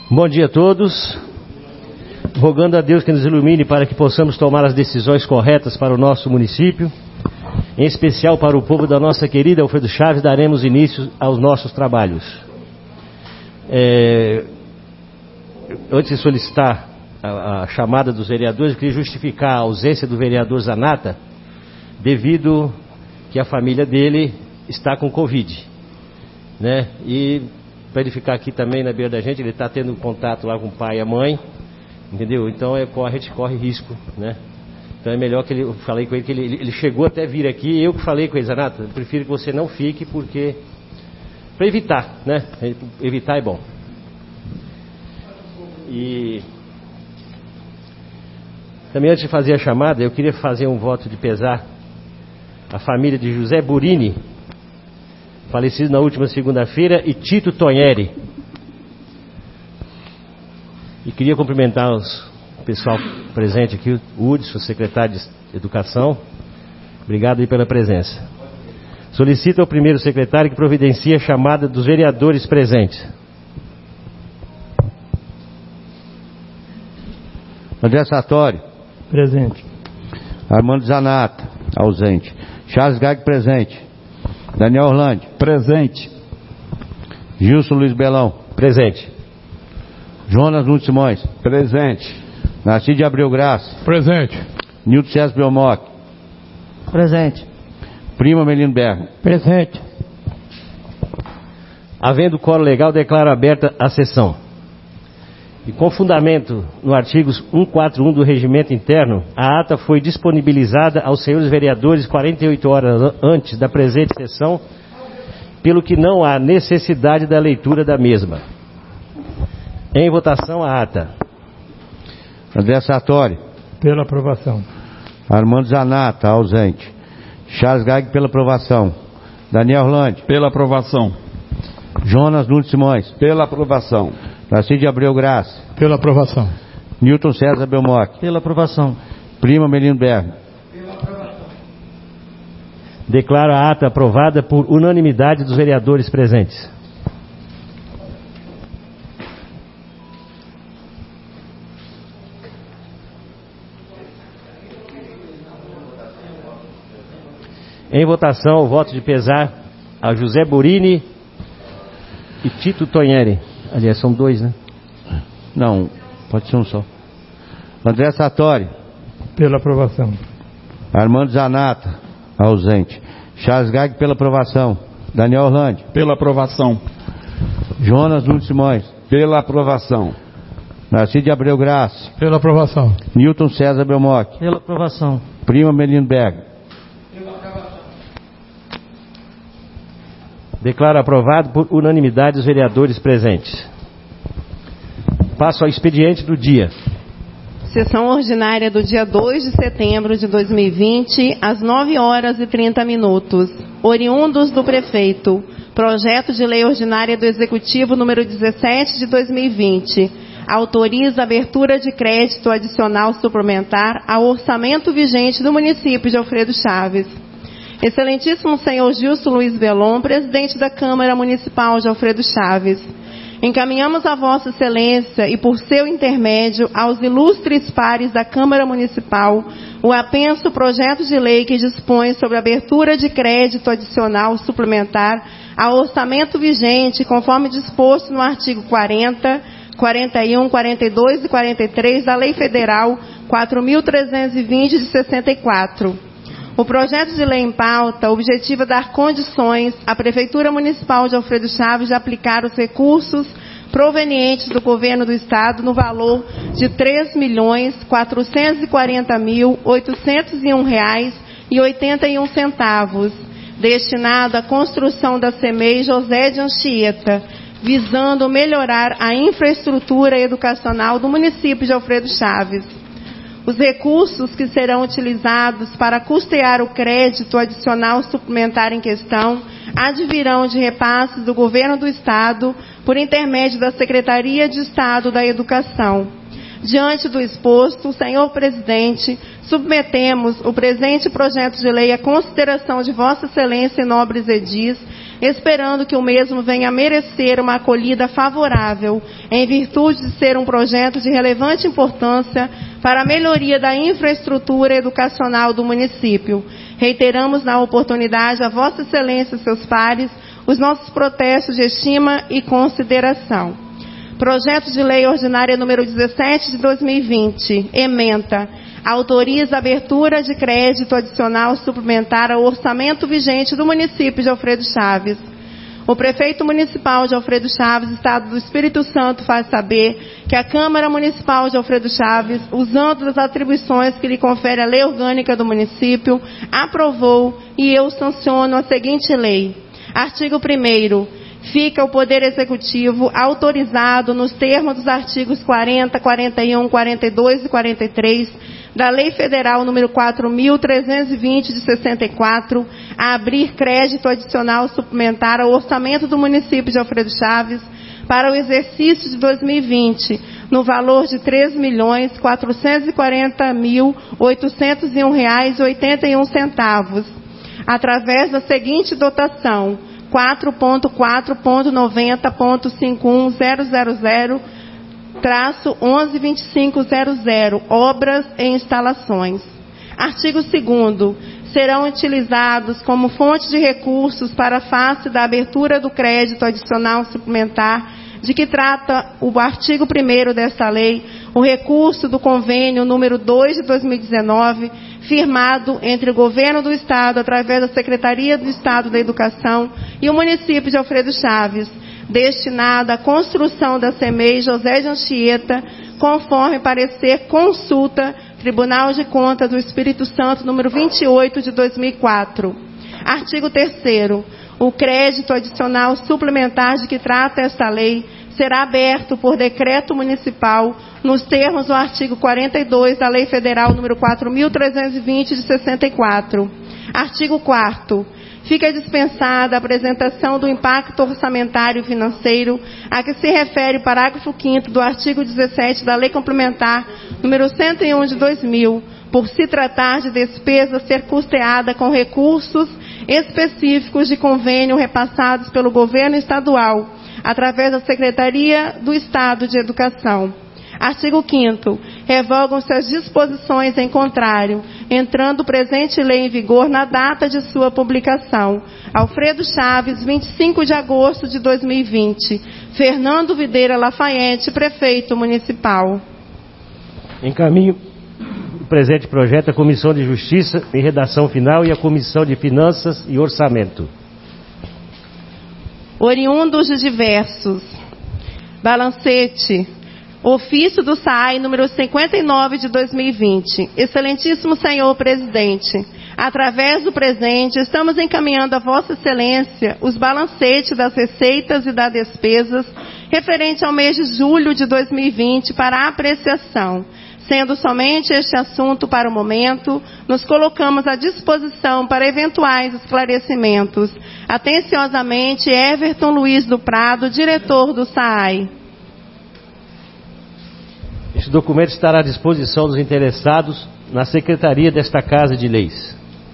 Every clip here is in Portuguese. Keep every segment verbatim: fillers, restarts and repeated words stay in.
Bom dia a todos. Rogando a Deus que nos ilumine para que possamos tomar as decisões corretas para o nosso município, em especial para o povo da nossa querida Alfredo Chaves, daremos início aos nossos trabalhos. É, antes de solicitar a, a chamada dos vereadores, eu queria justificar a ausência do vereador Zanata, devido que a família dele está com Covid, né? E para ele ficar aqui também na beira da gente, ele está tendo contato lá com o pai e a mãe, entendeu? Então é, a gente corre risco, né? Então é melhor que ele, eu falei com ele que ele, ele chegou até vir aqui, eu que falei com ele, Zanata, eu prefiro que você não fique, porque para evitar, né? Evitar é bom. E também, antes de fazer a chamada, eu queria fazer um voto de pesar à família de José Burini, falecido na última segunda-feira, e Tito Tonheri. E queria cumprimentar os, o pessoal presente aqui, o Hudson, secretário de Educação. Obrigado aí pela presença. Solicito ao primeiro secretário que providencie a chamada dos vereadores presentes. André Sartori. Presente. Armando Zanata. Ausente. Charles Gag, presente. Daniel Orlando. Presente. Gilson Luiz Belão. Presente. Jonas Nunes Simões. Presente. Narciso de Abreu Graça. Presente. Nilton César Belmoc. Presente. Prima Melino Bergo. Presente. Havendo quórum legal, declaro aberta a sessão. E com fundamento no artigo cento e quarenta e um do Regimento Interno, a ata foi disponibilizada aos senhores vereadores quarenta e oito horas antes da presente sessão, pelo que não há necessidade da leitura da mesma. Em votação, a ata. André Sartori. Pela aprovação. Armando Zanata, ausente. Charles Gag, pela aprovação. Daniel Orlando. Pela aprovação. Jonas Nunes Simões. Pela aprovação. Narciso de Abreu Graça. Pela aprovação. Nilton César Belmoc. Pela aprovação. Prima Melino Bergo. Pela aprovação. Declaro a ata aprovada por unanimidade dos vereadores presentes. Em votação, o voto de pesar a José Burini e Tito Tonheri. Aliás, são dois, né? Não, pode ser um só. André Sartori. Pela aprovação. Armando Zanata, ausente. Charles Gag, pela aprovação. Daniel Orlando. Pela aprovação. Jonas Nunes Simões. Pela aprovação. Narciso de Abreu Graça. Pela aprovação. Nilton César Belmoc. Pela aprovação. Prima Melino Bergo. Declaro aprovado por unanimidade dos vereadores presentes. Passo ao expediente do dia. Sessão ordinária do dia dois de setembro de dois mil e vinte, às nove horas e trinta minutos. Oriundos do prefeito. Projeto de lei ordinária do Executivo número dezessete de dois mil e vinte. Autoriza a abertura de crédito adicional suplementar ao orçamento vigente do município de Alfredo Chaves. Excelentíssimo senhor Gilson Luiz Belon, presidente da Câmara Municipal de Alfredo Chaves, encaminhamos a Vossa Excelência e por seu intermédio aos ilustres pares da Câmara Municipal o apenso projeto de lei que dispõe sobre a abertura de crédito adicional suplementar ao orçamento vigente, conforme disposto no artigo quarenta, quarenta e um, quarenta e dois e quarenta e três da Lei Federal quatro mil trezentos e vinte de sessenta e quatro. O projeto de lei em pauta objetiva dar condições à Prefeitura Municipal de Alfredo Chaves de aplicar os recursos provenientes do Governo do Estado no valor de três milhões quatrocentos e quarenta mil oitocentos e um reais e oitenta e um centavos, destinado à construção da C M E I José de Anchieta, visando melhorar a infraestrutura educacional do município de Alfredo Chaves. Os recursos que serão utilizados para custear o crédito adicional suplementar em questão advirão de repasses do Governo do Estado por intermédio da Secretaria de Estado da Educação. Diante do exposto, senhor presidente, submetemos o presente projeto de lei à consideração de Vossa Excelência e nobres edis, esperando que o mesmo venha a merecer uma acolhida favorável, em virtude de ser um projeto de relevante importância para a melhoria da infraestrutura educacional do município. Reiteramos na oportunidade a Vossa Excelência e seus pares os nossos protestos de estima e consideração. Projeto de Lei Ordinária número dezessete de dois mil e vinte, ementa, autoriza a abertura de crédito adicional suplementar ao orçamento vigente do município de Alfredo Chaves. O prefeito municipal de Alfredo Chaves, Estado do Espírito Santo, faz saber que a Câmara Municipal de Alfredo Chaves, usando as atribuições que lhe confere a lei orgânica do município, aprovou e eu sanciono a seguinte lei. Artigo primeiro. Fica o Poder Executivo autorizado, nos termos dos artigos quarenta, quarenta e um, quarenta e dois e quarenta e três da Lei Federal número quatro mil trezentos e vinte de sessenta e quatro, a abrir crédito adicional suplementar ao orçamento do município de Alfredo Chaves para o exercício de dois mil e vinte, no valor de três milhões quatrocentos e quarenta mil oitocentos e um reais e oitenta e um centavos, através da seguinte dotação: quatro ponto quatro ponto noventa ponto cinquenta e um zero zero zero traço onze vinte e cinco zero zero, obras e instalações. Artigo segundo. Serão utilizados como fonte de recursos para a face da abertura do crédito adicional suplementar, de que trata o artigo primeiro desta lei, o recurso do convênio número dois de dois mil e dezenove, firmado entre o Governo do Estado, através da Secretaria do Estado da Educação, e o município de Alfredo Chaves, destinado à construção da C E M E I José de Anchieta, conforme parecer consulta Tribunal de Contas do Espírito Santo, número vinte e oito de dois mil e quatro. Artigo terceiro. O crédito adicional suplementar de que trata esta lei será aberto por decreto municipal nos termos do artigo quarenta e dois da Lei Federal número quatro mil trezentos e vinte de sessenta e quatro. Artigo quarto. Fica dispensada a apresentação do impacto orçamentário e financeiro a que se refere o parágrafo quinto do artigo dezessete da Lei Complementar número cento e um de dois mil, por se tratar de despesa a ser custeada com recursos específicos de convênio repassados pelo governo estadual, através da Secretaria do Estado de Educação. Artigo quinto. Revogam-se as disposições em contrário, entrando o presente lei em vigor na data de sua publicação. Alfredo Chaves, vinte e cinco de agosto de dois mil e vinte. Fernando Videira Lafayette, prefeito municipal. Encaminho o presente projeto à Comissão de Justiça em redação final e à Comissão de Finanças e Orçamento. Oriundos de diversos. Balancete. Ofício do S A I número cinquenta e nove de dois mil e vinte. Excelentíssimo senhor presidente, através do presente, estamos encaminhando a Vossa Excelência os balancetes das receitas e das despesas referente ao mês de julho de dois mil e vinte para apreciação. Sendo somente este assunto para o momento, nos colocamos à disposição para eventuais esclarecimentos. Atenciosamente, Everton Luiz do Prado, diretor do S A I. Este documento estará à disposição dos interessados na Secretaria desta Casa de Leis.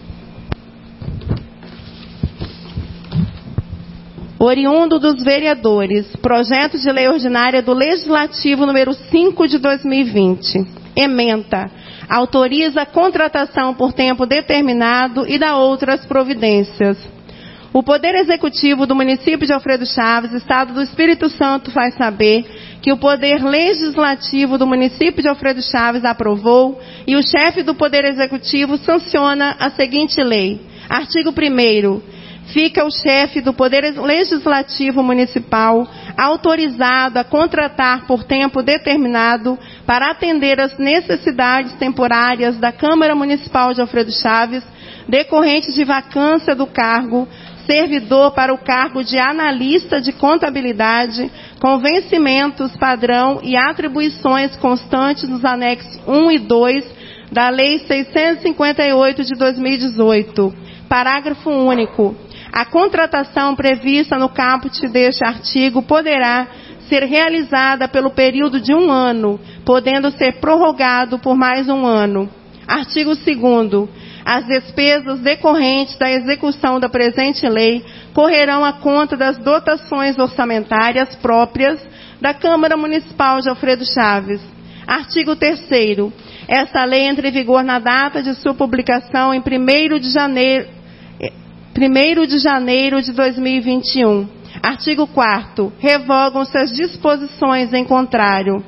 Oriundo dos vereadores, projeto de lei ordinária do Legislativo número cinco de dois mil e vinte. Ementa. Autoriza a contratação por tempo determinado e dá outras providências. O Poder Executivo do município de Alfredo Chaves, Estado do Espírito Santo, faz saber que o Poder Legislativo do município de Alfredo Chaves aprovou e o chefe do Poder Executivo sanciona a seguinte lei. Artigo primeiro. Fica o chefe do Poder Legislativo Municipal autorizado a contratar por tempo determinado para atender às necessidades temporárias da Câmara Municipal de Alfredo Chaves, decorrentes de vacância do cargo, servidor para o cargo de analista de contabilidade, com vencimentos padrão e atribuições constantes nos anexos um e dois da Lei seiscentos e cinquenta e oito de dois mil e dezoito. Parágrafo único. A contratação prevista no caput deste artigo poderá ser realizada pelo período de um ano, podendo ser prorrogado por mais um ano. Artigo segundo. As despesas decorrentes da execução da presente lei correrão à conta das dotações orçamentárias próprias da Câmara Municipal de Alfredo Chaves. Artigo terceiro. Esta lei entra em vigor na data de sua publicação em primeiro de janeiro, primeiro de janeiro de dois mil e vinte e um. Artigo quarto. Revogam-se as disposições em contrário.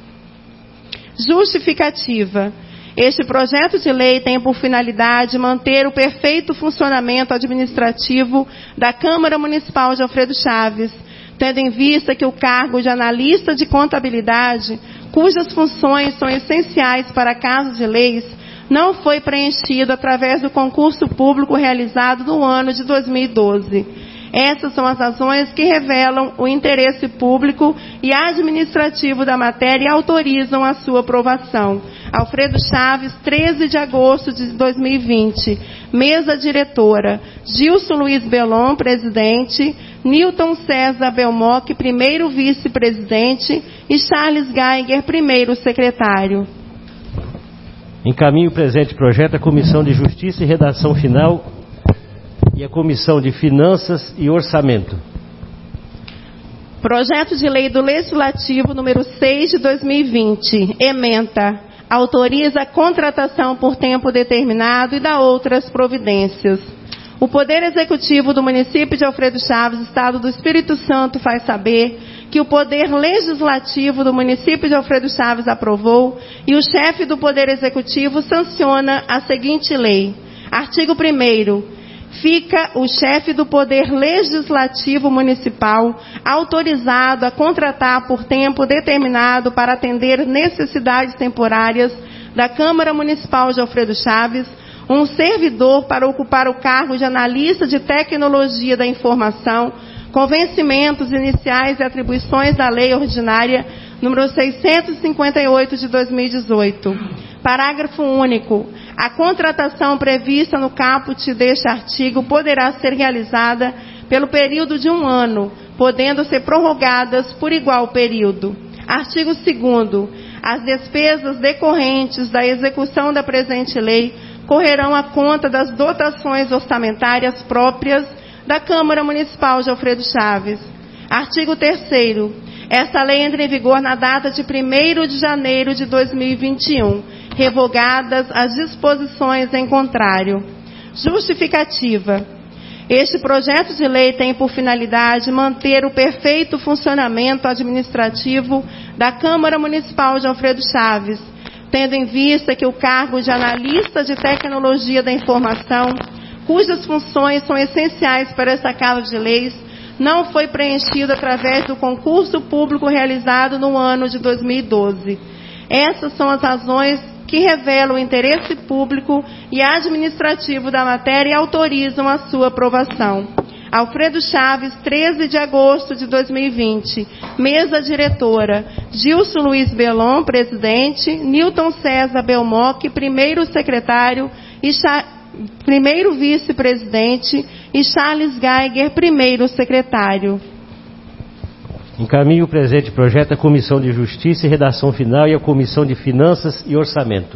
Justificativa. Este projeto de lei tem por finalidade manter o perfeito funcionamento administrativo da Câmara Municipal de Alfredo Chaves, tendo em vista que o cargo de analista de contabilidade, cujas funções são essenciais para casos de leis, não foi preenchido através do concurso público realizado no ano de dois mil e doze. Essas são as razões que revelam o interesse público e administrativo da matéria e autorizam a sua aprovação. Alfredo Chaves, treze de agosto de dois mil e vinte. Mesa diretora: Gilson Luiz Belon, presidente; Newton César Belmoc, primeiro vice-presidente; e Charles Geiger, primeiro secretário. Encaminho o presente projeto à Comissão de Justiça e Redação Final e à Comissão de Finanças e Orçamento. Projeto de Lei do Legislativo número seis de dois mil e vinte. Ementa. Autoriza a contratação por tempo determinado e dá outras providências. O Poder Executivo do município de Alfredo Chaves, Estado do Espírito Santo, faz saber que o Poder Legislativo do município de Alfredo Chaves aprovou e o chefe do Poder Executivo sanciona a seguinte lei. Artigo primeiro. Fica o chefe do Poder Legislativo Municipal autorizado a contratar por tempo determinado para atender necessidades temporárias da Câmara Municipal de Alfredo Chaves um servidor para ocupar o cargo de analista de tecnologia da informação, com vencimentos iniciais e atribuições da Lei Ordinária número seiscentos e cinquenta e oito de dois mil e dezoito. Parágrafo único. A contratação prevista no caput deste artigo poderá ser realizada pelo período de um ano, podendo ser prorrogadas por igual período. Artigo segundo. As despesas decorrentes da execução da presente lei correrão à conta das dotações orçamentárias próprias da Câmara Municipal de Alfredo Chaves. Artigo terceiro. Esta lei entra em vigor na data de primeiro de janeiro de dois mil e vinte e um, revogadas as disposições em contrário. Justificativa. Este projeto de lei tem por finalidade manter o perfeito funcionamento administrativo da Câmara Municipal de Alfredo Chaves, tendo em vista que o cargo de analista de tecnologia da informação, cujas funções são essenciais para esta Casa de Leis, não foi preenchido através do concurso público realizado no ano de dois mil e doze. Essas são as razões que revelam o interesse público e administrativo da matéria e autorizam a sua aprovação. Alfredo Chaves, treze de agosto de dois mil e vinte. Mesa diretora: Gilson Luiz Belon, presidente; Newton César Belmoc, primeiro secretário e Cha... primeiro vice-presidente, e Charles Geiger, primeiro secretário. Encaminho o presente projeto à Comissão de Justiça e Redação Final e à Comissão de Finanças e Orçamento.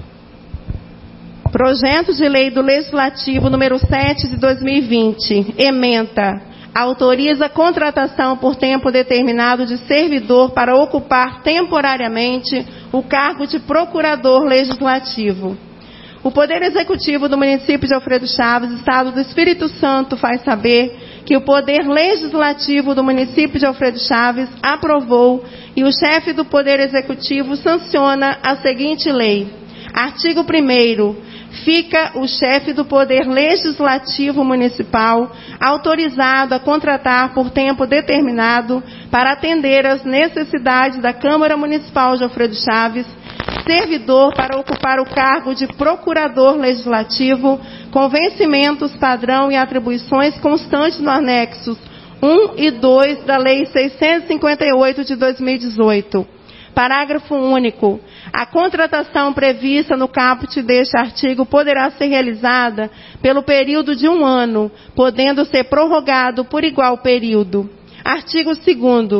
Projeto de Lei do Legislativo número sete de dois mil e vinte. Ementa. Autoriza a contratação por tempo determinado de servidor para ocupar temporariamente o cargo de Procurador Legislativo. O Poder Executivo do município de Alfredo Chaves, Estado do Espírito Santo, faz saber que o Poder Legislativo do município de Alfredo Chaves aprovou e o chefe do Poder Executivo sanciona a seguinte lei. Artigo primeiro. Fica o chefe do Poder Legislativo Municipal autorizado a contratar por tempo determinado para atender às necessidades da Câmara Municipal de Alfredo Chaves servidor para ocupar o cargo de Procurador Legislativo com vencimentos padrão e atribuições constantes no anexos um e dois da Lei seiscentos e cinquenta e oito de dois mil e dezoito. Parágrafo único. A contratação prevista no caput deste artigo poderá ser realizada pelo período de um ano, podendo ser prorrogado por igual período. Artigo segundo.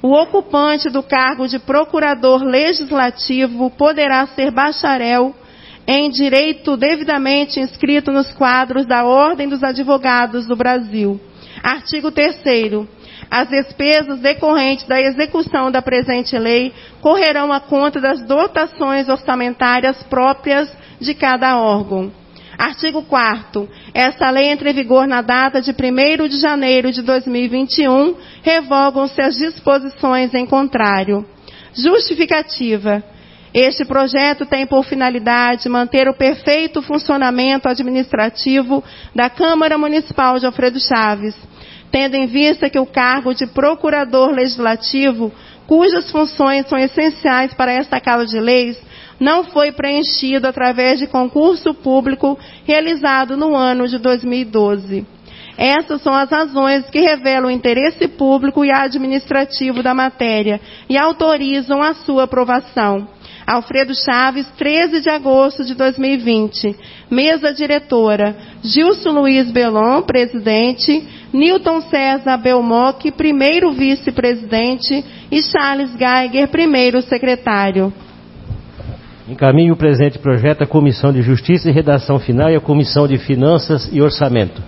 O ocupante do cargo de procurador legislativo poderá ser bacharel em direito devidamente inscrito nos quadros da Ordem dos Advogados do Brasil. Artigo terceiro. As despesas decorrentes da execução da presente lei correrão à conta das dotações orçamentárias próprias de cada órgão. Artigo quarto. Esta lei entra em vigor na data de primeiro de janeiro de dois mil e vinte e um, revogam-se as disposições em contrário. Justificativa. Este projeto tem por finalidade manter o perfeito funcionamento administrativo da Câmara Municipal de Alfredo Chaves, tendo em vista que o cargo de procurador legislativo, cujas funções são essenciais para esta Casa de Leis, não foi preenchido através de concurso público realizado no ano de dois mil e doze. Essas são as razões que revelam o interesse público e administrativo da matéria e autorizam a sua aprovação. Alfredo Chaves, treze de agosto de dois mil e vinte. Mesa diretora: Gilson Luiz Belon, presidente, Newton César Belmoc, primeiro vice-presidente, e Charles Geiger, primeiro secretário. Encaminho o presente projeto à Comissão de Justiça e Redação Final e à Comissão de Finanças e Orçamento.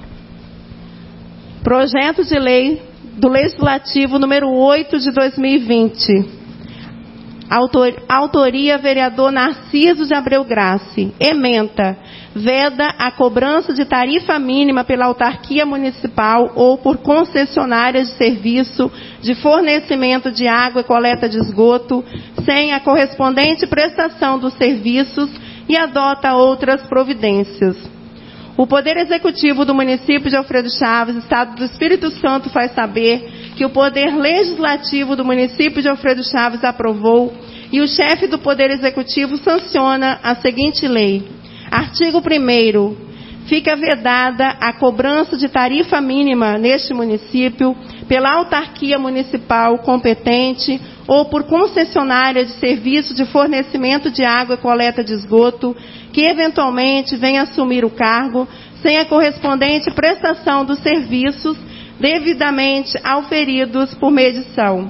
Projeto de Lei do Legislativo número oito de dois mil e vinte. Autor, autoria vereador Narciso de Abreu Grace. Ementa: veda a cobrança de tarifa mínima pela autarquia municipal ou por concessionárias de serviço de fornecimento de água e coleta de esgoto, sem a correspondente prestação dos serviços, e adota outras providências. O Poder Executivo do município de Alfredo Chaves, Estado do Espírito Santo, faz saber que o Poder Legislativo do município de Alfredo Chaves aprovou e o chefe do Poder Executivo sanciona a seguinte lei. Artigo primeiro. Fica vedada a cobrança de tarifa mínima neste município pela autarquia municipal competente ou por concessionária de serviço de fornecimento de água e coleta de esgoto que eventualmente venha assumir o cargo sem a correspondente prestação dos serviços devidamente auferidos por medição.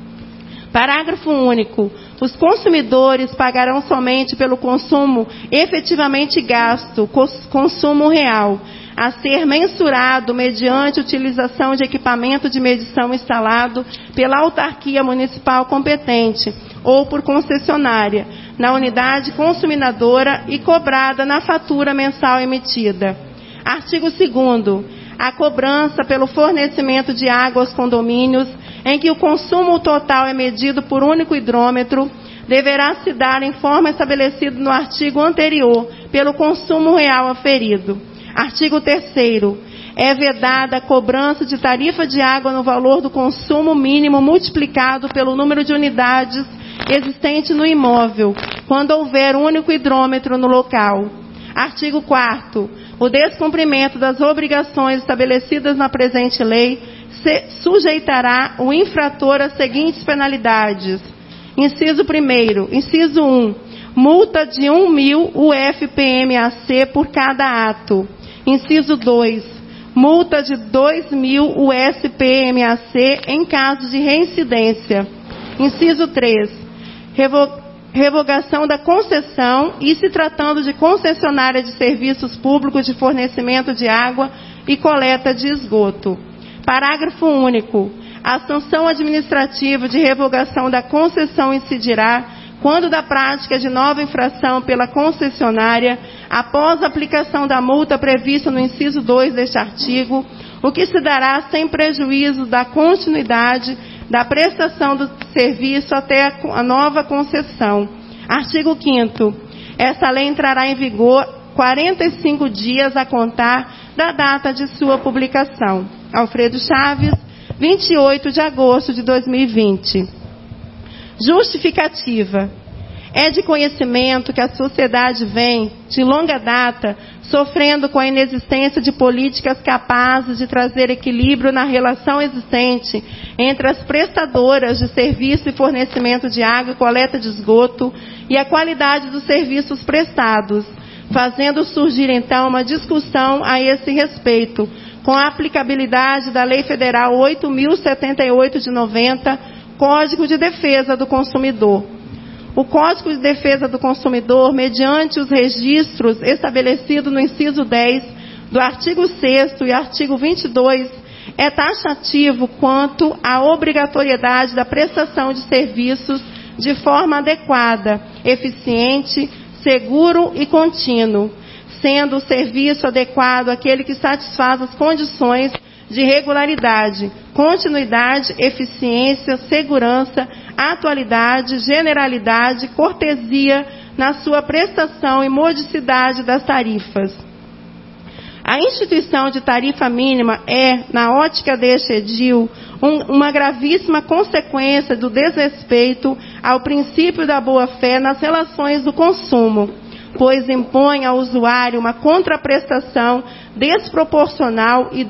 Parágrafo único. Os consumidores pagarão somente pelo consumo efetivamente gasto, consumo real, a ser mensurado mediante utilização de equipamento de medição instalado pela autarquia municipal competente ou por concessionária, na unidade consumidora e cobrada na fatura mensal emitida. Artigo segundo. A cobrança pelo fornecimento de água aos condomínios, em que o consumo total é medido por único hidrômetro, deverá se dar em forma estabelecida no artigo anterior, pelo consumo real aferido. Artigo terceiro. É vedada a cobrança de tarifa de água no valor do consumo mínimo multiplicado pelo número de unidades existente no imóvel, quando houver único hidrômetro no local. Artigo quarto. O descumprimento das obrigações estabelecidas na presente lei se sujeitará o infrator às seguintes penalidades. Inciso primeiro. Inciso um. Multa de um mil U F P M A C por cada ato. Inciso dois. Multa de dois mil U S P M A C em caso de reincidência. Inciso três. Revo revogação da concessão e, se tratando de concessionária de serviços públicos de fornecimento de água e coleta de esgoto. Parágrafo único. A sanção administrativa de revogação da concessão incidirá quando da prática de nova infração pela concessionária, após a aplicação da multa prevista no inciso dois deste artigo, o que se dará sem prejuízo da continuidade da prestação do serviço até a nova concessão. Artigo quinto. Esta lei entrará em vigor quarenta e cinco dias a contar da data de sua publicação. Alfredo Chaves, vinte e oito de agosto de dois mil e vinte. Justificativa. É de conhecimento que a sociedade vem, de longa data, sofrendo com a inexistência de políticas capazes de trazer equilíbrio na relação existente entre as prestadoras de serviço e fornecimento de água e coleta de esgoto e a qualidade dos serviços prestados, fazendo surgir então uma discussão a esse respeito, com a aplicabilidade da Lei Federal oito mil e setenta e oito de noventa, Código de Defesa do Consumidor. O Código de Defesa do Consumidor, mediante os registros estabelecidos no inciso dez do artigo sexto e artigo vinte e dois, é taxativo quanto à obrigatoriedade da prestação de serviços de forma adequada, eficiente, seguro e contínuo, sendo o serviço adequado aquele que satisfaz as condições de regularidade, continuidade, eficiência, segurança, atualidade, generalidade, cortesia na sua prestação e modicidade das tarifas. A instituição de tarifa mínima é, na ótica deste edil, um, uma gravíssima consequência do desrespeito ao princípio da boa-fé nas relações do consumo, pois impõe ao usuário uma contraprestação desproporcional e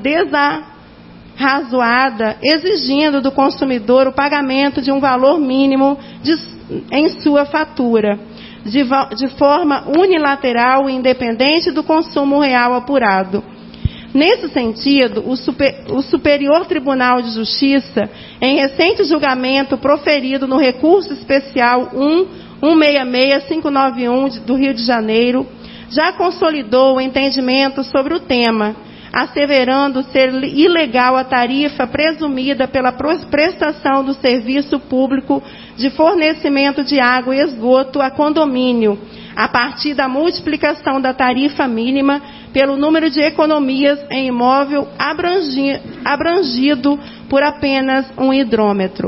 desarrazoada, exigindo do consumidor o pagamento de um valor mínimo de, em sua fatura, de, de forma unilateral e independente do consumo real apurado. Nesse sentido, o, super, o Superior Tribunal de Justiça, em recente julgamento proferido no recurso especial um um seis seis cinco nove um do Rio de Janeiro, já consolidou o entendimento sobre o tema, asseverando ser ilegal a tarifa presumida pela prestação do serviço público de fornecimento de água e esgoto a condomínio, a partir da multiplicação da tarifa mínima pelo número de economias em imóvel abrangi, abrangido por apenas um hidrômetro.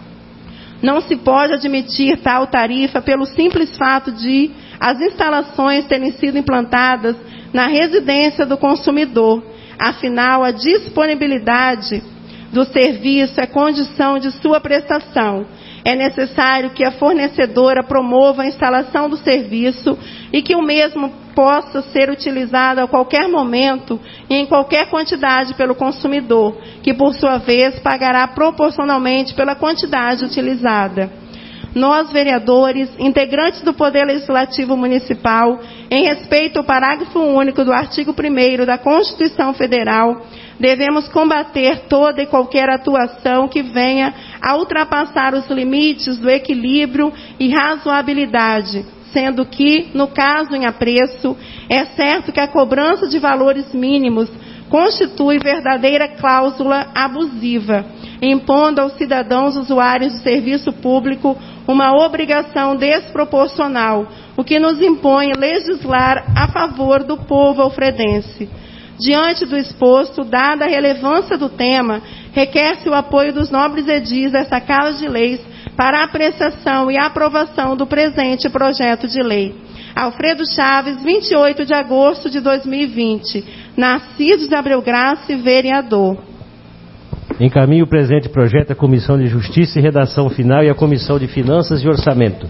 Não se pode admitir tal tarifa pelo simples fato de as instalações terem sido implantadas na residência do consumidor. Afinal, a disponibilidade do serviço é condição de sua prestação. É necessário que a fornecedora promova a instalação do serviço e que o mesmo possa ser utilizado a qualquer momento e em qualquer quantidade pelo consumidor, que por sua vez pagará proporcionalmente pela quantidade utilizada. Nós, vereadores, integrantes do Poder Legislativo Municipal, em respeito ao parágrafo único do artigo primeiro da Constituição Federal, devemos combater toda e qualquer atuação que venha a ultrapassar os limites do equilíbrio e razoabilidade, sendo que, no caso em apreço, é certo que a cobrança de valores mínimos constitui verdadeira cláusula abusiva, impondo aos cidadãos usuários de serviço público uma obrigação desproporcional, o que nos impõe legislar a favor do povo alfredense. Diante do exposto, dada a relevância do tema, requer-se o apoio dos nobres edis desta Casa de Leis para a apreciação e aprovação do presente projeto de lei. Alfredo Chaves, vinte e oito de agosto de dois mil e vinte. Narciso de Abreu Graça, vereador. Encaminho o presente projeto à Comissão de Justiça e Redação Final e à Comissão de Finanças e Orçamento.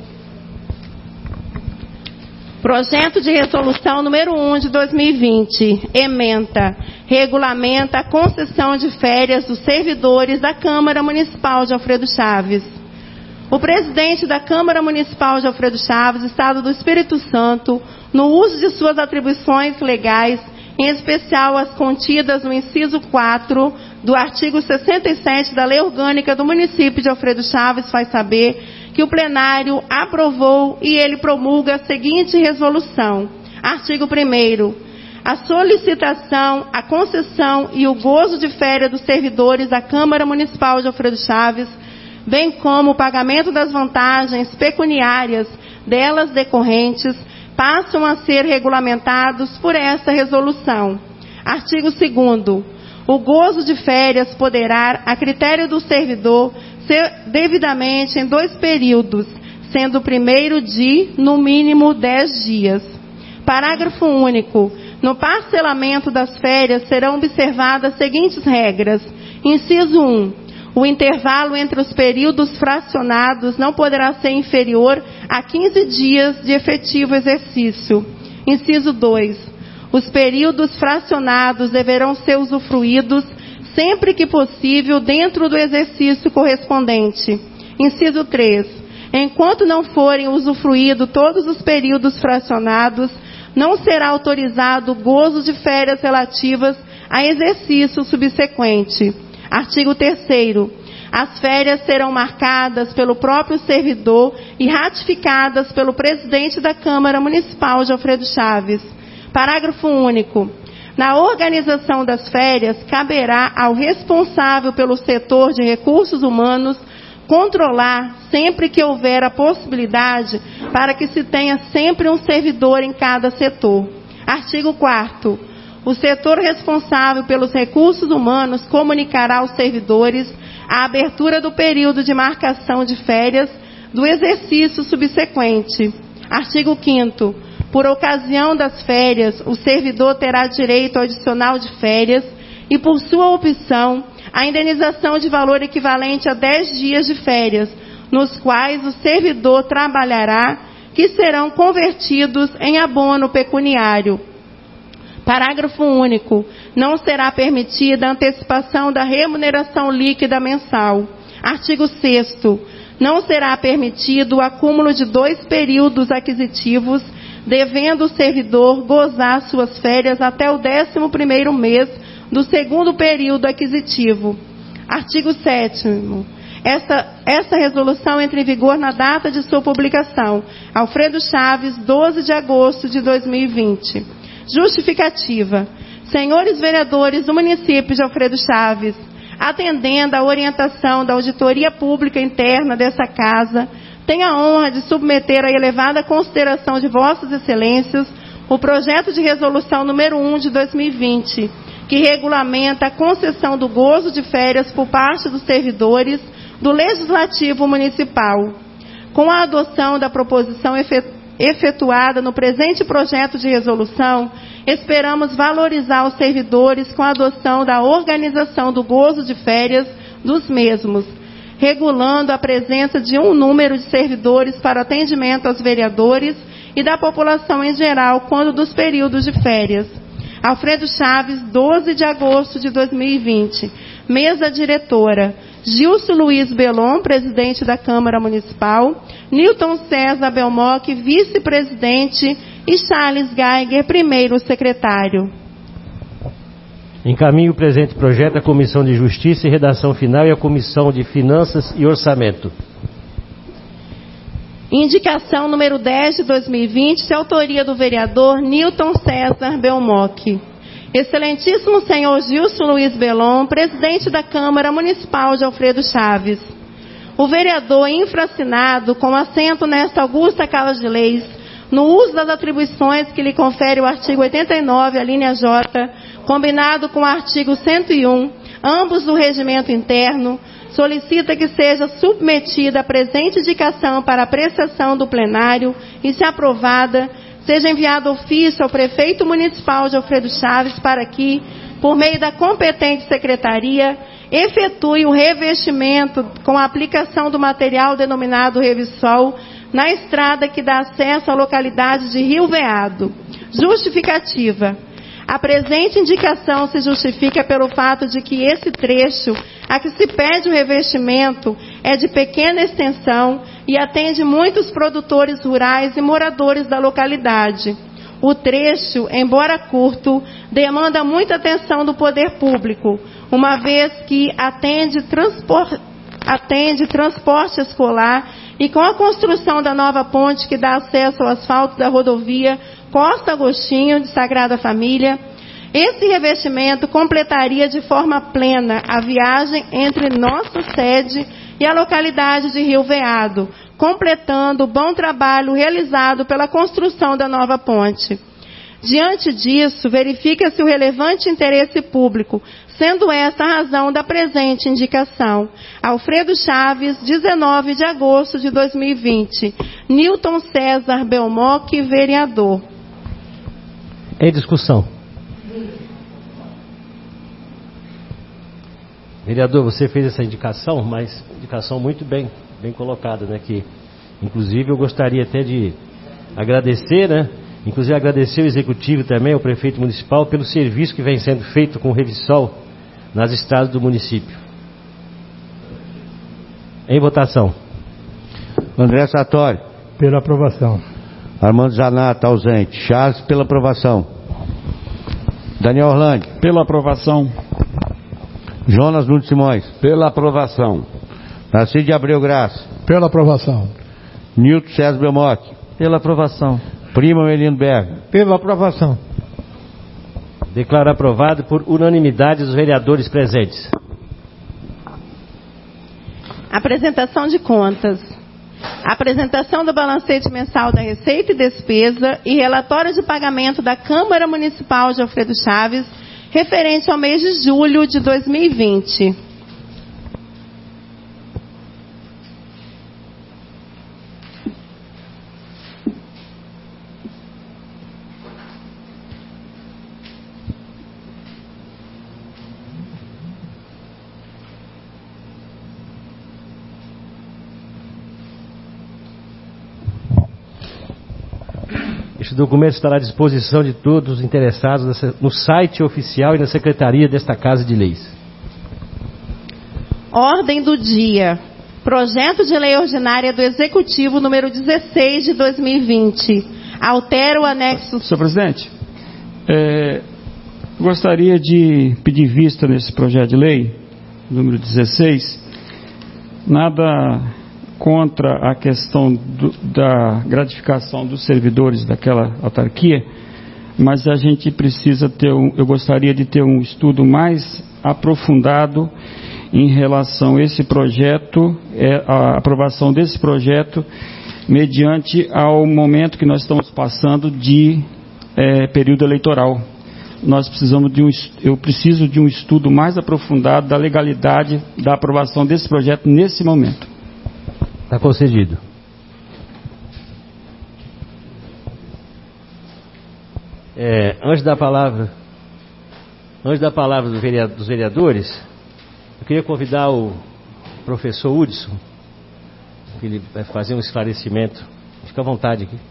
Projeto de resolução número um de dois mil e vinte, ementa, regulamenta a concessão de férias dos servidores da Câmara Municipal de Alfredo Chaves. O presidente da Câmara Municipal de Alfredo Chaves, Estado do Espírito Santo, no uso de suas atribuições legais, em especial as contidas no inciso quatro do artigo sessenta e sete da Lei Orgânica do Município de Alfredo Chaves, faz saber que o plenário aprovou e ele promulga a seguinte resolução. Artigo primeiro. A solicitação, a concessão e o gozo de férias dos servidores da Câmara Municipal de Alfredo Chaves, bem como o pagamento das vantagens pecuniárias delas decorrentes, passam a ser regulamentados por esta resolução. Artigo segundo. O gozo de férias poderá, a critério do servidor, ser devidamente em dois períodos, sendo o primeiro de, no mínimo, dez dias. Parágrafo único. No parcelamento das férias serão observadas as seguintes regras. Inciso um. O intervalo entre os períodos fracionados não poderá ser inferior a quinze dias de efetivo exercício. Inciso dois. Os períodos fracionados deverão ser usufruídos sempre que possível dentro do exercício correspondente. Inciso três. Enquanto não forem usufruídos todos os períodos fracionados, não será autorizado o gozo de férias relativas a exercício subsequente. Artigo terceiro. As férias serão marcadas pelo próprio servidor e ratificadas pelo presidente da Câmara Municipal de Alfredo Chaves. Parágrafo único. Na organização das férias, caberá ao responsável pelo setor de recursos humanos controlar, sempre que houver a possibilidade, para que se tenha sempre um servidor em cada setor. Artigo quarto. O setor responsável pelos recursos humanos comunicará aos servidores a abertura do período de marcação de férias do exercício subsequente. Artigo quinto. Por ocasião das férias, o servidor terá direito ao adicional de férias e, por sua opção, a indenização de valor equivalente a dez dias de férias, nos quais o servidor trabalhará, que serão convertidos em abono pecuniário. Parágrafo único. Não será permitida a antecipação da remuneração líquida mensal. Artigo sexto. Não será permitido o acúmulo de dois períodos aquisitivos, devendo o servidor gozar suas férias até o décimo primeiro mês do segundo período aquisitivo. Artigo sétimo. Esta, esta resolução entra em vigor na data de sua publicação. Alfredo Chaves, doze de agosto de dois mil e vinte. Justificativa. Senhores vereadores do município de Alfredo Chaves, atendendo à orientação da Auditoria Pública Interna dessa Casa, tenho a honra de submeter à elevada consideração de Vossas Excelências o projeto de resolução número um de dois mil e vinte, que regulamenta a concessão do gozo de férias por parte dos servidores do Legislativo Municipal. Com a adoção da proposição efetuada no presente projeto de resolução, esperamos valorizar os servidores com a adoção da organização do gozo de férias dos mesmos, regulando a presença de um número de servidores para atendimento aos vereadores e da população em geral, quando dos períodos de férias. Alfredo Chaves, doze de agosto de dois mil e vinte. Mesa diretora. Gilson Luiz Belon, presidente da Câmara Municipal. Newton César Belmoc, vice-presidente. E Charles Geiger, primeiro secretário. Encaminho o presente projeto à Comissão de Justiça e Redação Final e à Comissão de Finanças e Orçamento. Indicação número dez de dois mil e vinte, de autoria do vereador Newton César Belmoc. Excelentíssimo senhor Gilson Luiz Belon, presidente da Câmara Municipal de Alfredo Chaves. O vereador infracinado, com assento nesta augusta Casa de Leis, no uso das atribuições que lhe confere o artigo oitenta e nove, a linha J, combinado com o artigo cento e um, ambos do regimento interno, solicita que seja submetida a presente indicação para apreciação do plenário e, se aprovada, seja enviado ofício ao prefeito municipal de Alfredo Chaves para que, por meio da competente secretaria, efetue o revestimento com a aplicação do material denominado Revisol na estrada que dá acesso à localidade de Rio Veado. Justificativa. A presente indicação se justifica pelo fato de que esse trecho a que se pede o revestimento é de pequena extensão e atende muitos produtores rurais e moradores da localidade. O trecho, embora curto, demanda muita atenção do poder público, uma vez que atende, transpor, atende transporte escolar e com a construção da nova ponte que dá acesso ao asfalto da rodovia Costa Agostinho de Sagrada Família, esse revestimento completaria de forma plena a viagem entre nossa sede e a localidade de Rio Veado, completando o bom trabalho realizado pela construção da nova ponte. Diante disso, verifica-se o relevante interesse público, sendo essa a razão da presente indicação. Alfredo Chaves, dezenove de agosto de dois mil e vinte. Newton César Belmoc, vereador. Em discussão. Vereador, você fez essa indicação, mas indicação muito bem, bem colocada, né? Que, inclusive, eu gostaria até de agradecer, né? Inclusive agradecer ao Executivo também, ao Prefeito Municipal, pelo serviço que vem sendo feito com o Revisol nas estradas do município. Em votação. André Sartori. Pela aprovação. Armando Zanata, ausente. Charles, pela aprovação. Daniel Orlando. Pela aprovação. Jonas Nunes Simões. Pela aprovação. Narciso de Abreu Graça. Pela aprovação. Nilton César Belmonte. Pela aprovação. Prima Melino Berg. Pela aprovação. Declaro aprovado por unanimidade dos vereadores presentes. Apresentação de contas. Apresentação do balancete mensal da Receita e Despesa e relatório de pagamento da Câmara Municipal de Alfredo Chaves, referente ao mês de julho de dois mil e vinte. Este documento estará à disposição de todos os interessados no site oficial e na secretaria desta Casa de Leis. Ordem do dia. Projeto de Lei Ordinária do Executivo número dezesseis de dois mil e vinte. Altera o anexo... Senhor Presidente, é, gostaria de pedir vista nesse projeto de lei, número dezesseis, nada contra a questão do, da gratificação dos servidores daquela autarquia, mas a gente precisa ter, um, eu gostaria de ter um estudo mais aprofundado em relação a esse projeto, é, a aprovação desse projeto, mediante ao momento que nós estamos passando de é, período eleitoral. Nós precisamos de um, eu preciso de um estudo mais aprofundado da legalidade da aprovação desse projeto nesse momento. Está concedido. É, antes da palavra, antes da palavra do vereador, dos vereadores, eu queria convidar o professor Hudson, que ele vai fazer um esclarecimento. Fica à vontade aqui.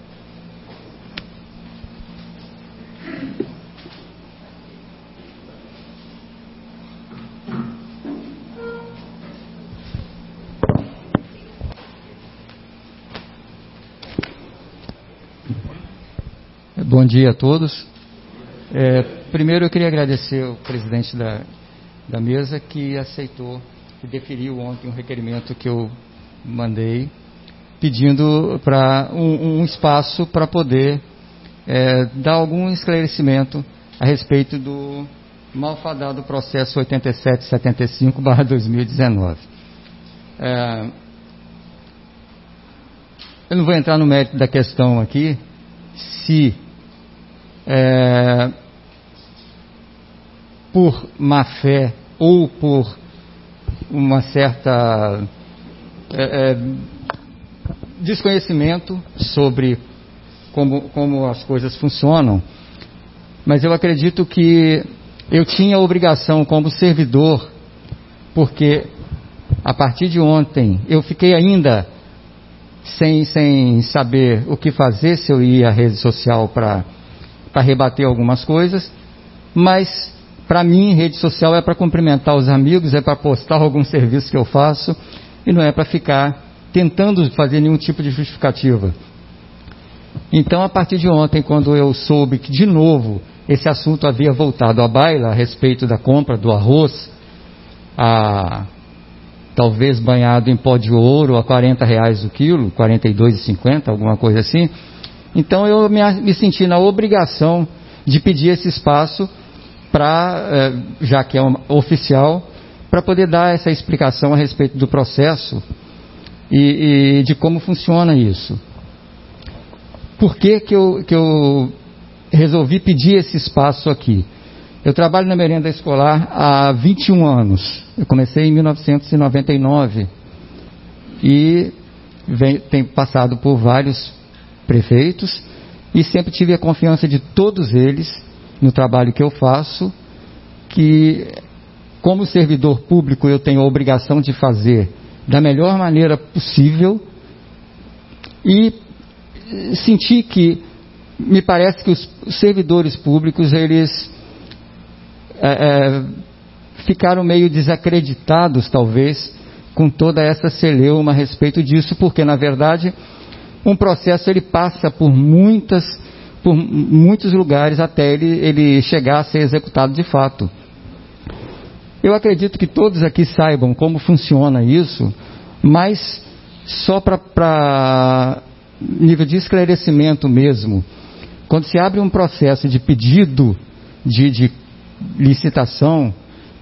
Bom dia a todos. É, primeiro eu queria agradecer ao presidente da, da mesa que aceitou, que deferiu ontem um requerimento que eu mandei, pedindo para um, um espaço para poder é, dar algum esclarecimento a respeito do malfadado processo oitenta e sete setenta e cinco barra dois mil e dezenove. É, eu não vou entrar no mérito da questão aqui, se É, por má fé ou por uma certa é, é, desconhecimento sobre como, como as coisas funcionam, mas eu acredito que eu tinha a obrigação como servidor, porque a partir de ontem eu fiquei ainda sem, sem saber o que fazer, se eu ia à rede social para para rebater algumas coisas, mas para mim rede social é para cumprimentar os amigos, é para postar algum serviço que eu faço e não é para ficar tentando fazer nenhum tipo de justificativa. Então, a partir de ontem, quando eu soube que de novo esse assunto havia voltado à baila a respeito da compra do arroz, a, talvez banhado em pó de ouro a quarenta reais o quilo, quarenta e dois reais e cinquenta centavos, alguma coisa assim. Então eu me, me senti na obrigação de pedir esse espaço para, já que é um, oficial, para poder dar essa explicação a respeito do processo e, e de como funciona isso. Por que que eu, que eu resolvi pedir esse espaço aqui? Eu trabalho na merenda escolar há vinte e um anos. Eu comecei em mil novecentos e noventa e nove e vem, tenho passado por vários prefeitos e sempre tive a confiança de todos eles no trabalho que eu faço, que como servidor público eu tenho a obrigação de fazer da melhor maneira possível, e senti que me parece que os servidores públicos eles é, é, ficaram meio desacreditados talvez com toda essa celeuma a respeito disso, porque na verdade um processo ele passa por muitas, por muitos lugares até ele, ele chegar a ser executado de fato. Eu acredito que todos aqui saibam como funciona isso, Mas, só para nível de esclarecimento mesmo, quando se abre um processo de pedido de, de licitação,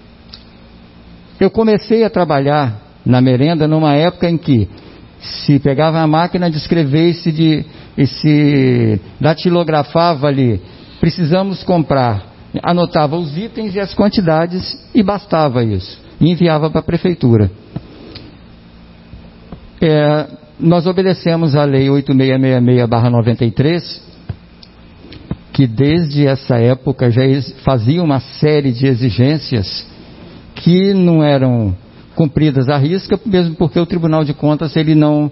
eu comecei a trabalhar na merenda numa época em que se pegava a máquina de escrever e se, de, e se datilografava ali, precisamos comprar, anotava os itens e as quantidades e bastava isso, e enviava para a prefeitura. É, nós obedecemos a lei oito mil seiscentos e sessenta e seis barra noventa e três, que desde essa época já fazia uma série de exigências que não eram cumpridas à risca, mesmo porque o Tribunal de Contas ele não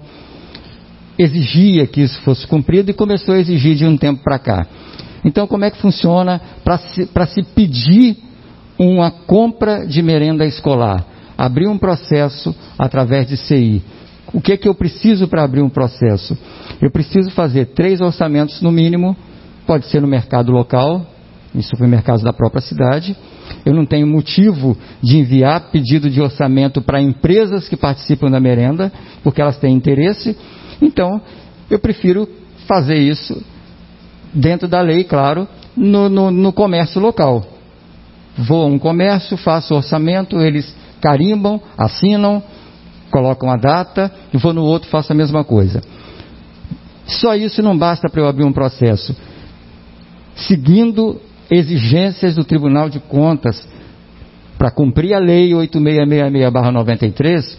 exigia que isso fosse cumprido e começou a exigir de um tempo para cá. Então, como é que funciona para se, para se pedir uma compra de merenda escolar? Abrir um processo através de C I. O que é que eu preciso para abrir um processo? Eu preciso fazer três orçamentos no mínimo, pode ser no mercado local, em supermercados da própria cidade. Eu não tenho motivo de enviar pedido de orçamento para empresas que participam da merenda, porque elas têm interesse. Então, eu prefiro fazer isso dentro da lei, claro, no, no, no comércio local. Vou a um comércio, faço orçamento, eles carimbam, assinam, colocam a data, e vou no outro, faço a mesma coisa. Só isso não basta para eu abrir um processo. Seguindo exigências do Tribunal de Contas, para cumprir a lei oito mil seiscentos e sessenta e seis barra noventa e três,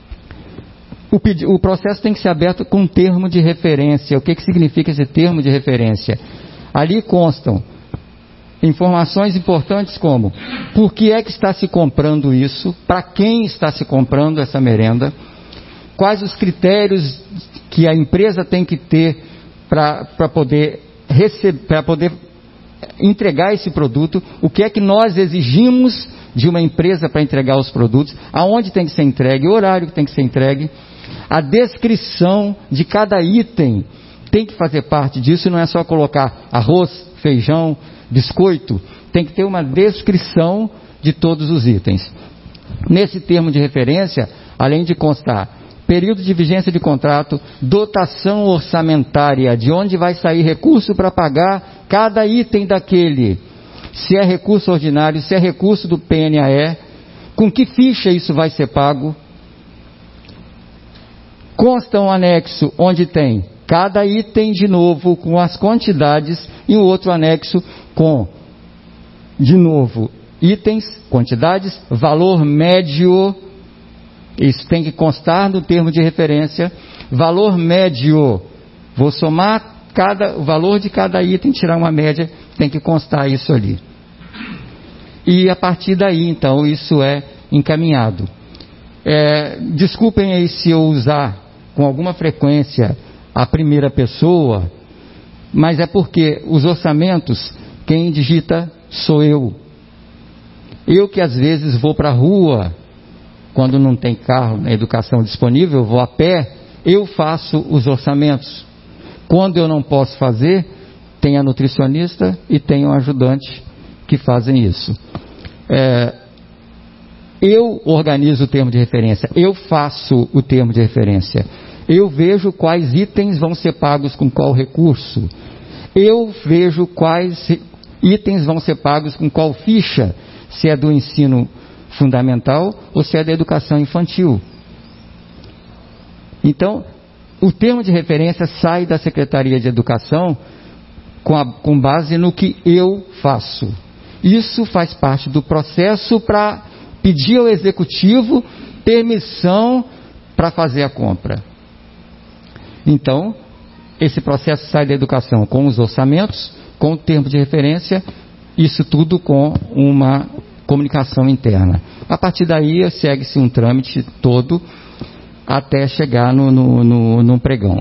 o, pedi- o processo tem que ser aberto com um termo de referência. O que, que significa esse termo de referência? Ali constam informações importantes como: por que é que está se comprando isso, para quem está se comprando essa merenda, quais os critérios que a empresa tem que ter para poder receber, para poder entregar esse produto, o que é que nós exigimos de uma empresa para entregar os produtos, aonde tem que ser entregue, o horário que tem que ser entregue, a descrição de cada item tem que fazer parte disso, não é só colocar arroz, feijão, biscoito, tem que ter uma descrição de todos os itens. Nesse termo de referência, além de constar período de vigência de contrato, dotação orçamentária, de onde vai sair recurso para pagar cada item daquele, se é recurso ordinário, se é recurso do P N A E, com que ficha isso vai ser pago. Consta um anexo onde tem cada item de novo com as quantidades e um outro anexo com, de novo, itens, quantidades, valor médio. Isso tem que constar no termo de referência. Valor médio. Vou somar cada, o valor de cada item, tirar uma média, tem que constar isso ali. E a partir daí, então, isso é encaminhado. É, desculpem aí se eu usar com alguma frequência a primeira pessoa, mas é porque os orçamentos, quem digita sou eu. Eu que às vezes vou para a rua, quando não tem carro na educação disponível, eu vou a pé, eu faço os orçamentos. Quando eu não posso fazer, tem a nutricionista e tem um ajudante que fazem isso. É, eu organizo o termo de referência, eu faço o termo de referência, eu vejo quais itens vão ser pagos com qual recurso, eu vejo quais itens vão ser pagos com qual ficha, se é do ensino fundamental ou se é da educação infantil. Então, o termo de referência sai da Secretaria de Educação com, a, com base no que eu faço. Isso faz parte do processo para pedir ao Executivo permissão para fazer a compra. Então, esse processo sai da educação com os orçamentos, com o termo de referência, isso tudo com uma comunicação interna. A partir daí, segue-se um trâmite todo até chegar no, no, no, no pregão.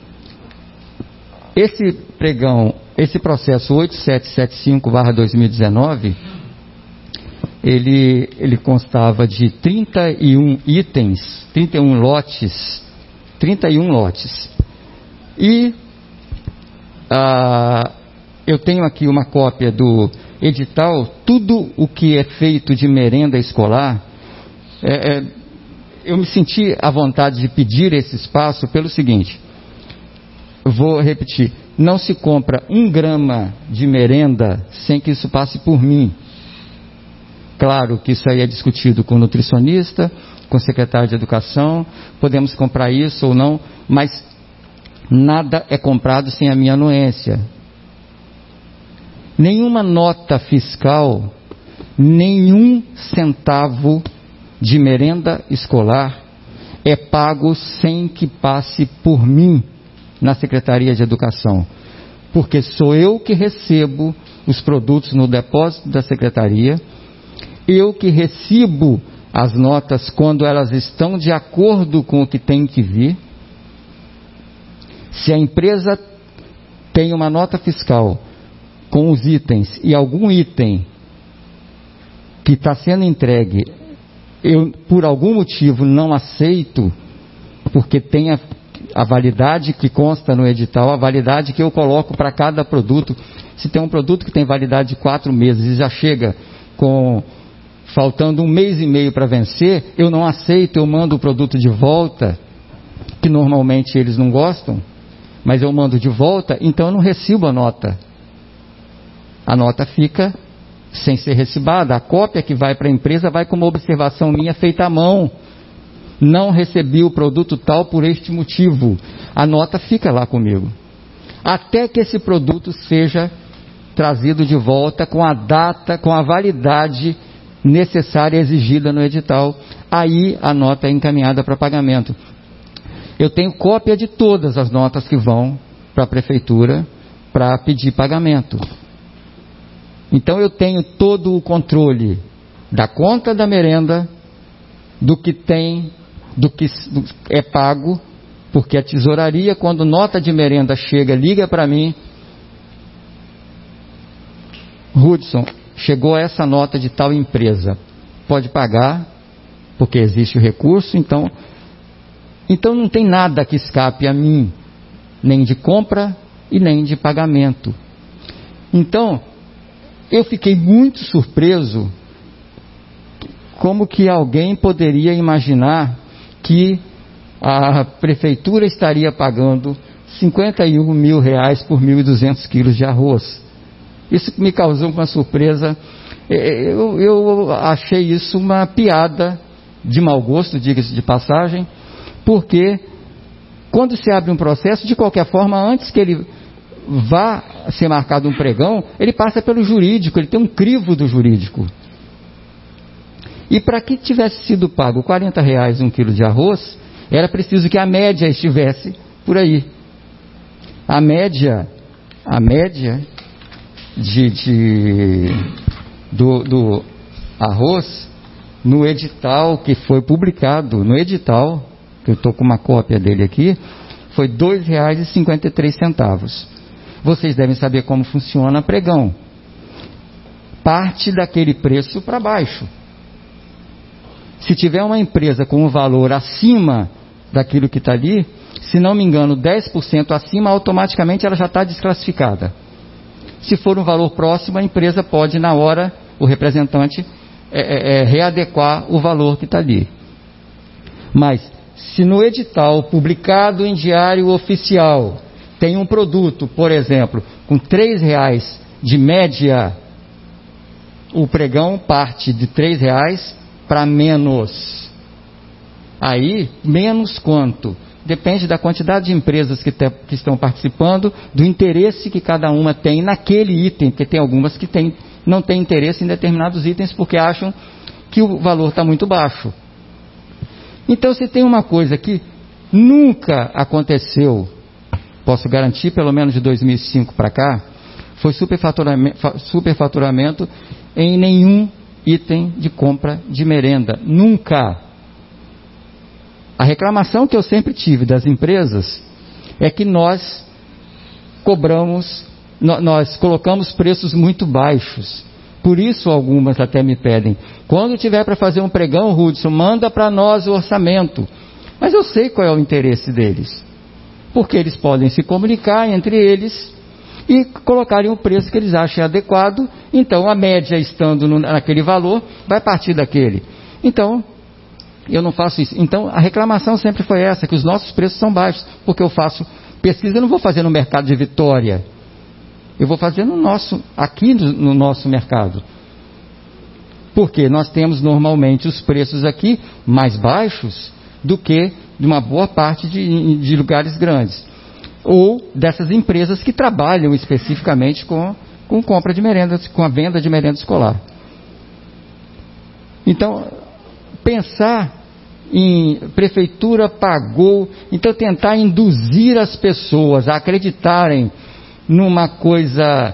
Esse pregão, esse processo oito sete sete cinco barra dois mil e dezenove, ele, ele constava de trinta e um itens, trinta e um lotes, trinta e um lotes. E ah, eu tenho aqui uma cópia do edital. Tudo o que é feito de merenda escolar, é, é, eu me senti à vontade de pedir esse espaço pelo seguinte, vou repetir, não se compra um grama de merenda sem que isso passe por mim. Claro que isso aí é discutido com o nutricionista, com o secretário de educação, podemos comprar isso ou não, mas nada é comprado sem a minha anuência. Nenhuma nota fiscal, nenhum centavo de merenda escolar é pago sem que passe por mim na Secretaria de Educação, porque sou eu que recebo os produtos no depósito da Secretaria, eu que recebo as notas quando elas estão de acordo com o que tem que vir. Se a empresa tem uma nota fiscal com os itens e algum item que está sendo entregue, eu por algum motivo não aceito, porque tem a, a validade que consta no edital, a validade que eu coloco para cada produto. Se tem um produto que tem validade de quatro meses e já chega com faltando um mês e meio para vencer, eu não aceito, eu mando o produto de volta, que normalmente eles não gostam, mas eu mando de volta, então eu não recebo a nota. A nota fica sem ser recibada. A cópia que vai para a empresa vai com uma observação minha feita à mão. Não recebi o produto tal por este motivo. A nota fica lá comigo. Até que esse produto seja trazido de volta com a data, com a validade necessária exigida no edital. Aí a nota é encaminhada para pagamento. Eu tenho cópia de todas as notas que vão para a prefeitura para pedir pagamento. Então eu tenho todo o controle da conta da merenda, do que tem, do que é pago, porque a tesouraria, quando nota de merenda chega, liga para mim, Hudson, chegou essa nota de tal empresa, pode pagar, porque existe o recurso, então, então não tem nada que escape a mim, nem de compra e nem de pagamento. Então, eu fiquei muito surpreso como que alguém poderia imaginar que a prefeitura estaria pagando cinquenta e um mil reais por mil e duzentos quilos de arroz. Isso me causou uma surpresa. Eu, eu achei isso uma piada de mau gosto, diga-se de passagem, porque quando se abre um processo, de qualquer forma, antes que ele vá ser marcado um pregão, ele passa pelo jurídico, ele tem um crivo do jurídico. E para que tivesse sido pago quarenta reais um quilo de arroz, era preciso que a média estivesse por aí. A média, a média de, de do, do arroz no edital que foi publicado, no edital, que eu estou com uma cópia dele aqui, foi dois reais e cinquenta e três centavos. Vocês devem saber como funciona pregão. Parte daquele preço para baixo. Se tiver uma empresa com um valor acima daquilo que está ali, se não me engano, dez por cento acima, automaticamente ela já está desclassificada. Se for um valor próximo, a empresa pode, na hora, o representante, é, é, é, readequar o valor que está ali. Mas, se no edital publicado em diário oficial tem um produto, por exemplo, com três reais de média, o pregão parte de três reais para menos. Aí, menos quanto? Depende da quantidade de empresas que, te, que estão participando, do interesse que cada uma tem naquele item, porque tem algumas que tem, não têm interesse em determinados itens porque acham que o valor está muito baixo. Então, se tem uma coisa que nunca aconteceu, posso garantir, pelo menos de dois mil e cinco para cá, foi superfaturamento, superfaturamento em nenhum item de compra de merenda. Nunca. A reclamação que eu sempre tive das empresas é que nós cobramos, nós colocamos preços muito baixos. Por isso algumas até me pedem, quando tiver para fazer um pregão, Hudson, manda para nós o orçamento. Mas eu sei qual é o interesse deles. Porque eles podem se comunicar entre eles e colocarem o preço que eles achem adequado. Então a média estando no, naquele valor, vai partir daquele. Então, Eu não faço isso. Então, a reclamação sempre foi essa, que os nossos preços são baixos, porque eu faço pesquisa, eu não vou fazer no mercado de Vitória, eu vou fazer no nosso, aqui no, no nosso mercado. Porque nós temos normalmente os preços aqui mais baixos do que de uma boa parte de, de lugares grandes. Ou dessas empresas que trabalham especificamente com, com compra de merenda, com a venda de merenda escolar. Então, pensar em prefeitura pagou, então tentar induzir as pessoas a acreditarem numa coisa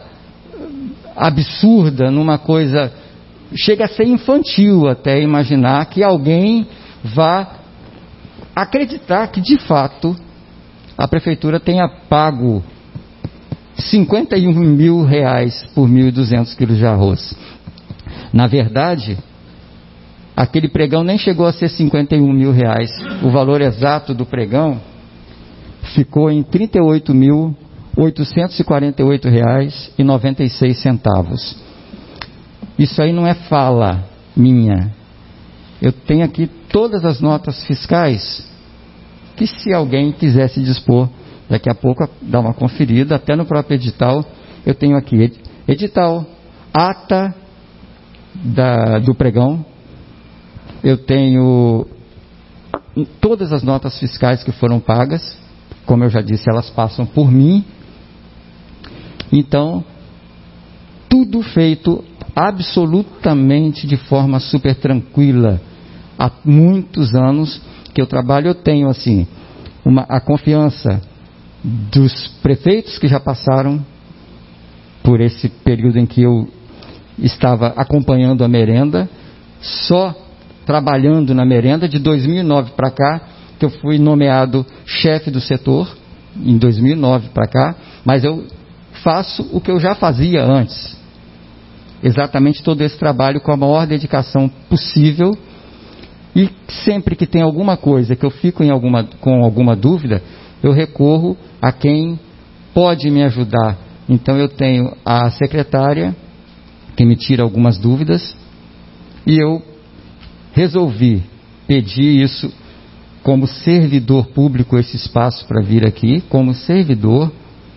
absurda, numa coisa... Chega a ser infantil até imaginar que alguém vá acreditar que de fato a prefeitura tenha pago cinquenta e um mil reais por mil e duzentos quilos de arroz. Na verdade, aquele pregão nem chegou a ser cinquenta e um mil reais. O valor exato do pregão ficou em trinta e oito mil oitocentos e quarenta e oito reais e noventa e seis centavos. Isso aí não é fala minha. Eu tenho aqui todas as notas fiscais, que se alguém quisesse dispor, daqui a pouco dá uma conferida, até no próprio edital, eu tenho aqui edital, ata da, do pregão, eu tenho todas as notas fiscais que foram pagas, como eu já disse, elas passam por mim. Então, tudo feito absolutamente de forma super tranquila. Há muitos anos que eu trabalho, eu tenho assim, uma, a confiança dos prefeitos que já passaram por esse período em que eu estava acompanhando a merenda, só trabalhando na merenda, de dois mil e nove para cá, que eu fui nomeado chefe do setor, em dois mil e nove para cá, mas eu faço o que eu já fazia antes. Exatamente todo esse trabalho com a maior dedicação possível, e sempre que tem alguma coisa que eu fico em alguma, com alguma dúvida, eu recorro a quem pode me ajudar. Então eu tenho a secretária que me tira algumas dúvidas, e eu resolvi pedir isso como servidor público, esse espaço para vir aqui como servidor.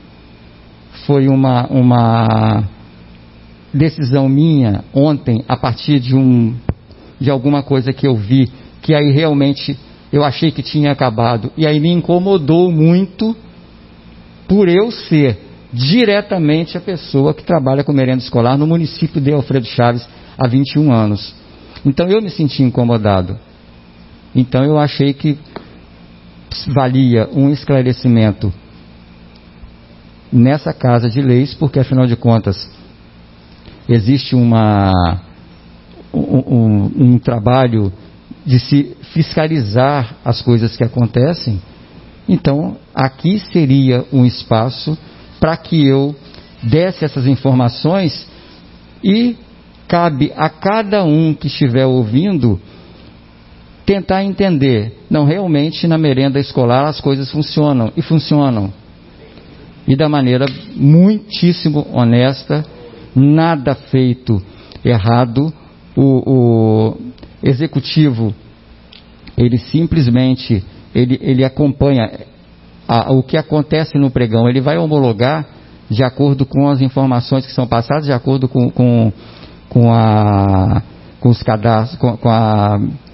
Foi uma, uma decisão minha ontem, a partir de, um, de alguma coisa que eu vi, que aí realmente eu achei que tinha acabado, e aí me incomodou muito, por eu ser diretamente a pessoa que trabalha com merenda escolar no município de Alfredo Chaves há vinte e um anos. Então eu me senti incomodado. Então eu achei que valia um esclarecimento nessa Casa de Leis, porque afinal de contas existe uma, um, um, um trabalho de se fiscalizar as coisas que acontecem. Então, aqui seria um espaço para que eu desse essas informações, e cabe a cada um que estiver ouvindo tentar entender. Não, realmente na merenda escolar as coisas funcionam, e funcionam. E da maneira muitíssimo honesta, nada feito errado. O, o executivo, ele simplesmente, ele, ele acompanha a, o que acontece no pregão, ele vai homologar de acordo com as informações que são passadas, de acordo com, com, com, a, com os cadastros, com, com, a,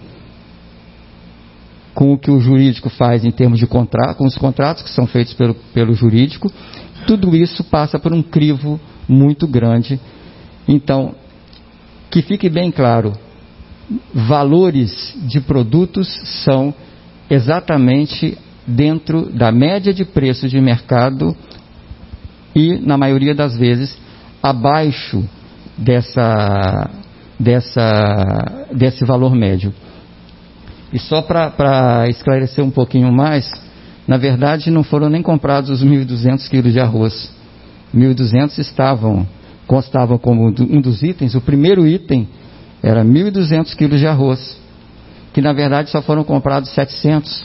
com o que o jurídico faz em termos de contrato, com os contratos que são feitos pelo, pelo jurídico. Tudo isso passa por um crivo muito grande. Então, que fique bem claro, valores de produtos são exatamente dentro da média de preço de mercado e, na maioria das vezes, abaixo dessa, dessa, desse valor médio. E só para esclarecer um pouquinho mais, na verdade não foram nem comprados os mil e duzentos quilos de arroz. mil e duzentos estavam, constavam como um dos itens. O primeiro item era mil e duzentos quilos de arroz, que na verdade só foram comprados setecentos,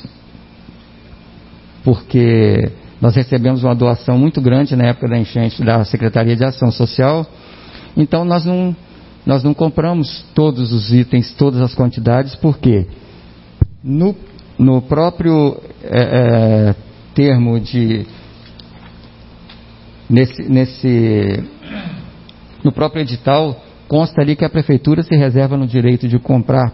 porque nós recebemos uma doação muito grande na época da enchente da Secretaria de Ação Social. Então nós não, nós não compramos todos os itens, todas as quantidades. Por quê? no, no próprio é, é, termo de nesse, nesse no próprio edital consta ali que a prefeitura se reserva no direito de comprar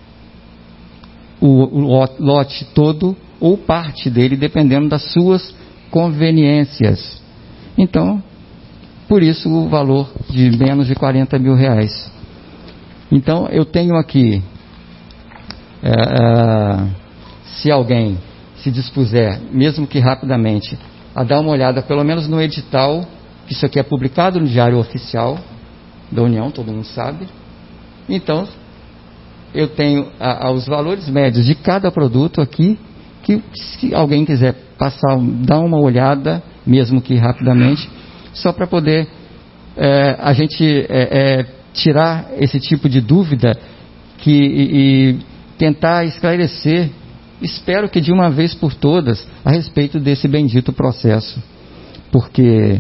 o, o lote todo ou parte dele, dependendo das suas conveniências. Então, por isso o valor de menos de quarenta mil reais. Então, eu tenho aqui, é, é, se alguém se dispuser, mesmo que rapidamente, a dar uma olhada, pelo menos no edital, que isso aqui é publicado no Diário Oficial da União, todo mundo sabe. Então, eu tenho a, a, os valores médios de cada produto aqui, que se alguém quiser passar, dar uma olhada, mesmo que rapidamente, só para poder é, a gente é, é, tirar esse tipo de dúvida que, e, e tentar esclarecer, espero que de uma vez por todas, a respeito desse bendito processo. Porque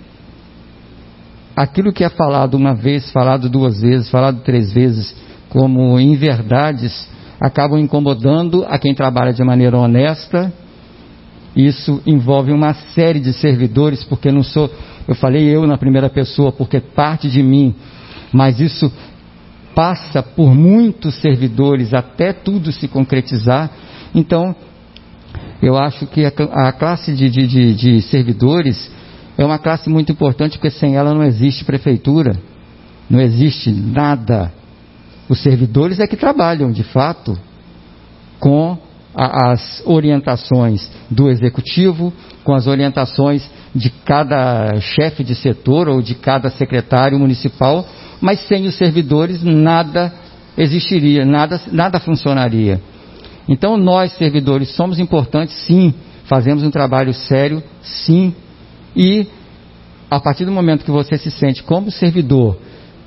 aquilo que é falado uma vez, falado duas vezes, falado três vezes, como inverdades, acabam incomodando a quem trabalha de maneira honesta. Isso envolve uma série de servidores, porque não sou, eu falei eu na primeira pessoa, porque parte de mim, mas isso passa por muitos servidores até tudo se concretizar. Então, eu acho que a, a classe de, de, de, de servidores é uma classe muito importante, porque sem ela não existe prefeitura, não existe nada. Os servidores é que trabalham, de fato, com a, as orientações do executivo, com as orientações de cada chefe de setor ou de cada secretário municipal, mas sem os servidores nada existiria, nada, nada funcionaria. Então nós, servidores, somos importantes, sim, fazemos um trabalho sério, sim, e a partir do momento que você se sente como servidor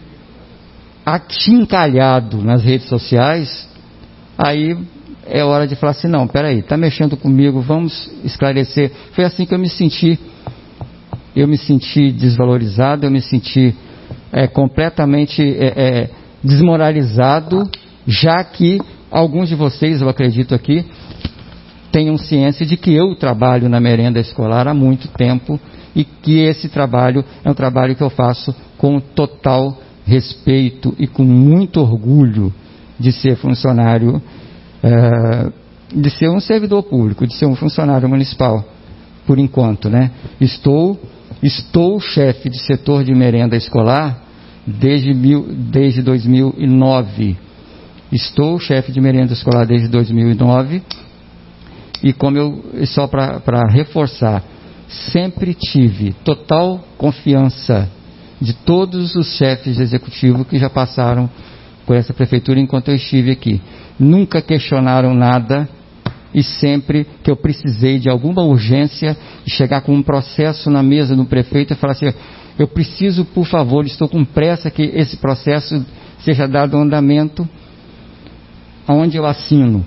achincalhado nas redes sociais, aí é hora de falar assim, não, peraí, está mexendo comigo, vamos esclarecer. Foi assim que eu me senti, eu me senti desvalorizado, eu me senti é, completamente é, é, desmoralizado, já que alguns de vocês, eu acredito aqui, tenham ciência de que eu trabalho na merenda escolar há muito tempo e que esse trabalho é um trabalho que eu faço com total respeito e com muito orgulho de ser funcionário, é, de ser um servidor público, de ser um funcionário municipal, por enquanto, né? Estou, estou chefe de setor de merenda escolar desde, mil, desde dois mil e nove. Estou chefe de merenda escolar desde dois mil e nove e como eu, só para reforçar, sempre tive total confiança de todos os chefes de executivo que já passaram por essa prefeitura enquanto eu estive aqui. Nunca questionaram nada e sempre que eu precisei de alguma urgência de chegar com um processo na mesa do prefeito e falar assim, eu preciso, por favor, estou com pressa que esse processo seja dado andamento, aonde eu assino.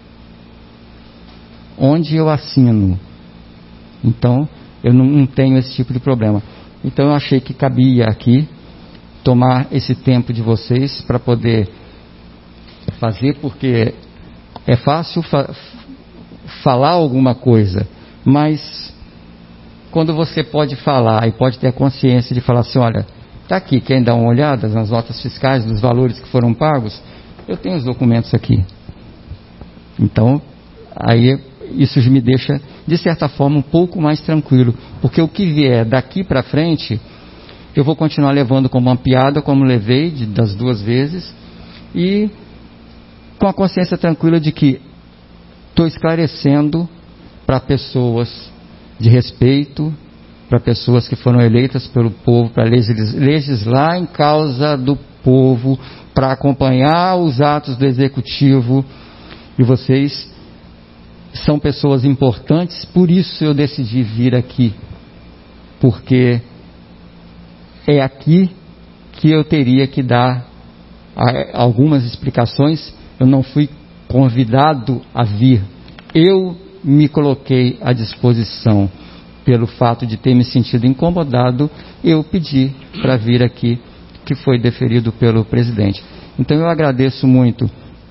Onde eu assino. Então, eu não, não tenho esse tipo de problema. Então eu achei que cabia aqui tomar esse tempo de vocês para poder fazer, porque é fácil fa- falar alguma coisa, mas quando você pode falar e pode ter a consciência de falar assim, olha, está aqui, quem dá uma olhada nas notas fiscais, dos valores que foram pagos, eu tenho os documentos aqui. Então, aí isso me deixa, de certa forma, um pouco mais tranquilo, porque o que vier daqui para frente, eu vou continuar levando como uma piada, como levei de, das duas vezes, e com a consciência tranquila de que estou esclarecendo para pessoas de respeito, para pessoas que foram eleitas pelo povo, para legislar em causa do povo, para acompanhar os atos do executivo, e vocês são pessoas importantes, por isso eu decidi vir aqui, porque é aqui que eu teria que dar algumas explicações. Eu não fui convidado a vir, eu me coloquei à disposição. Pelo fato de ter me sentido incomodado, eu pedi para vir aqui, que foi deferido pelo presidente. Então eu agradeço muito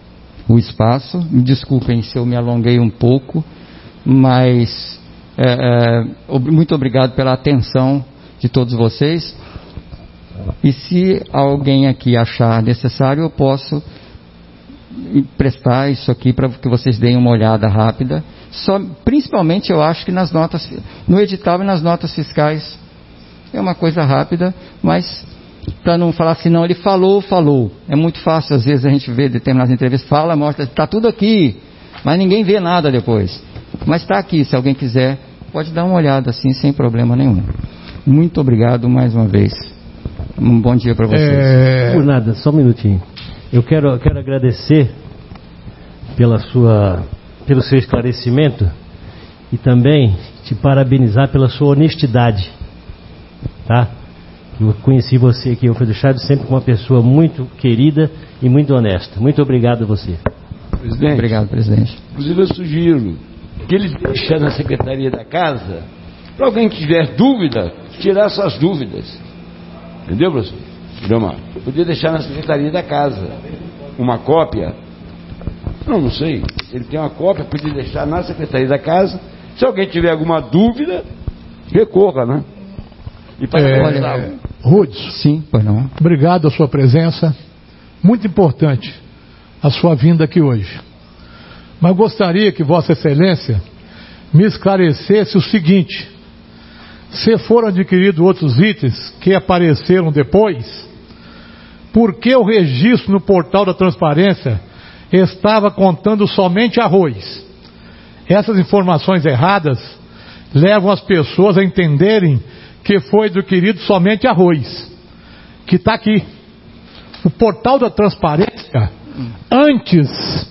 o espaço. Me desculpem se eu me alonguei um pouco, mas é, é, muito obrigado pela atenção de todos vocês. E se alguém aqui achar necessário, eu posso emprestar isso aqui para que vocês deem uma olhada rápida. Só, principalmente eu acho que nas notas, no edital e nas notas fiscais é uma coisa rápida, mas para não falar assim, não, ele falou, falou. É muito fácil, às vezes a gente vê determinadas entrevistas, fala, mostra, está tudo aqui, mas ninguém vê nada depois. Mas está aqui, se alguém quiser, pode dar uma olhada assim, sem problema nenhum. Muito obrigado mais uma vez. Um bom dia para vocês. É... Por nada, só um minutinho. Eu quero, quero agradecer pela sua, pelo seu esclarecimento e também te parabenizar pela sua honestidade, tá? Eu conheci você aqui, Alfredo Chaves, sempre como uma pessoa muito querida e muito honesta. Muito obrigado a você. Presidente, obrigado, presidente. Inclusive eu sugiro que ele deixe na Secretaria da Casa, para alguém que tiver dúvida, tirar suas dúvidas. Entendeu, professor? Gilmar, podia deixar na Secretaria da Casa uma cópia. Não, não sei. Ele tem uma cópia, podia deixar na Secretaria da Casa. Se alguém tiver alguma dúvida, recorra, né? E para é, Rudes, sim, pois não. Obrigado a sua presença. Muito importante a sua vinda aqui hoje. Mas gostaria que Vossa Excelência me esclarecesse o seguinte: se foram adquiridos outros itens que apareceram depois, por que o registro no portal da transparência estava contando somente arroz? Essas informações erradas levam as pessoas a entenderem que foi adquirido somente arroz, que está aqui. O portal da transparência, antes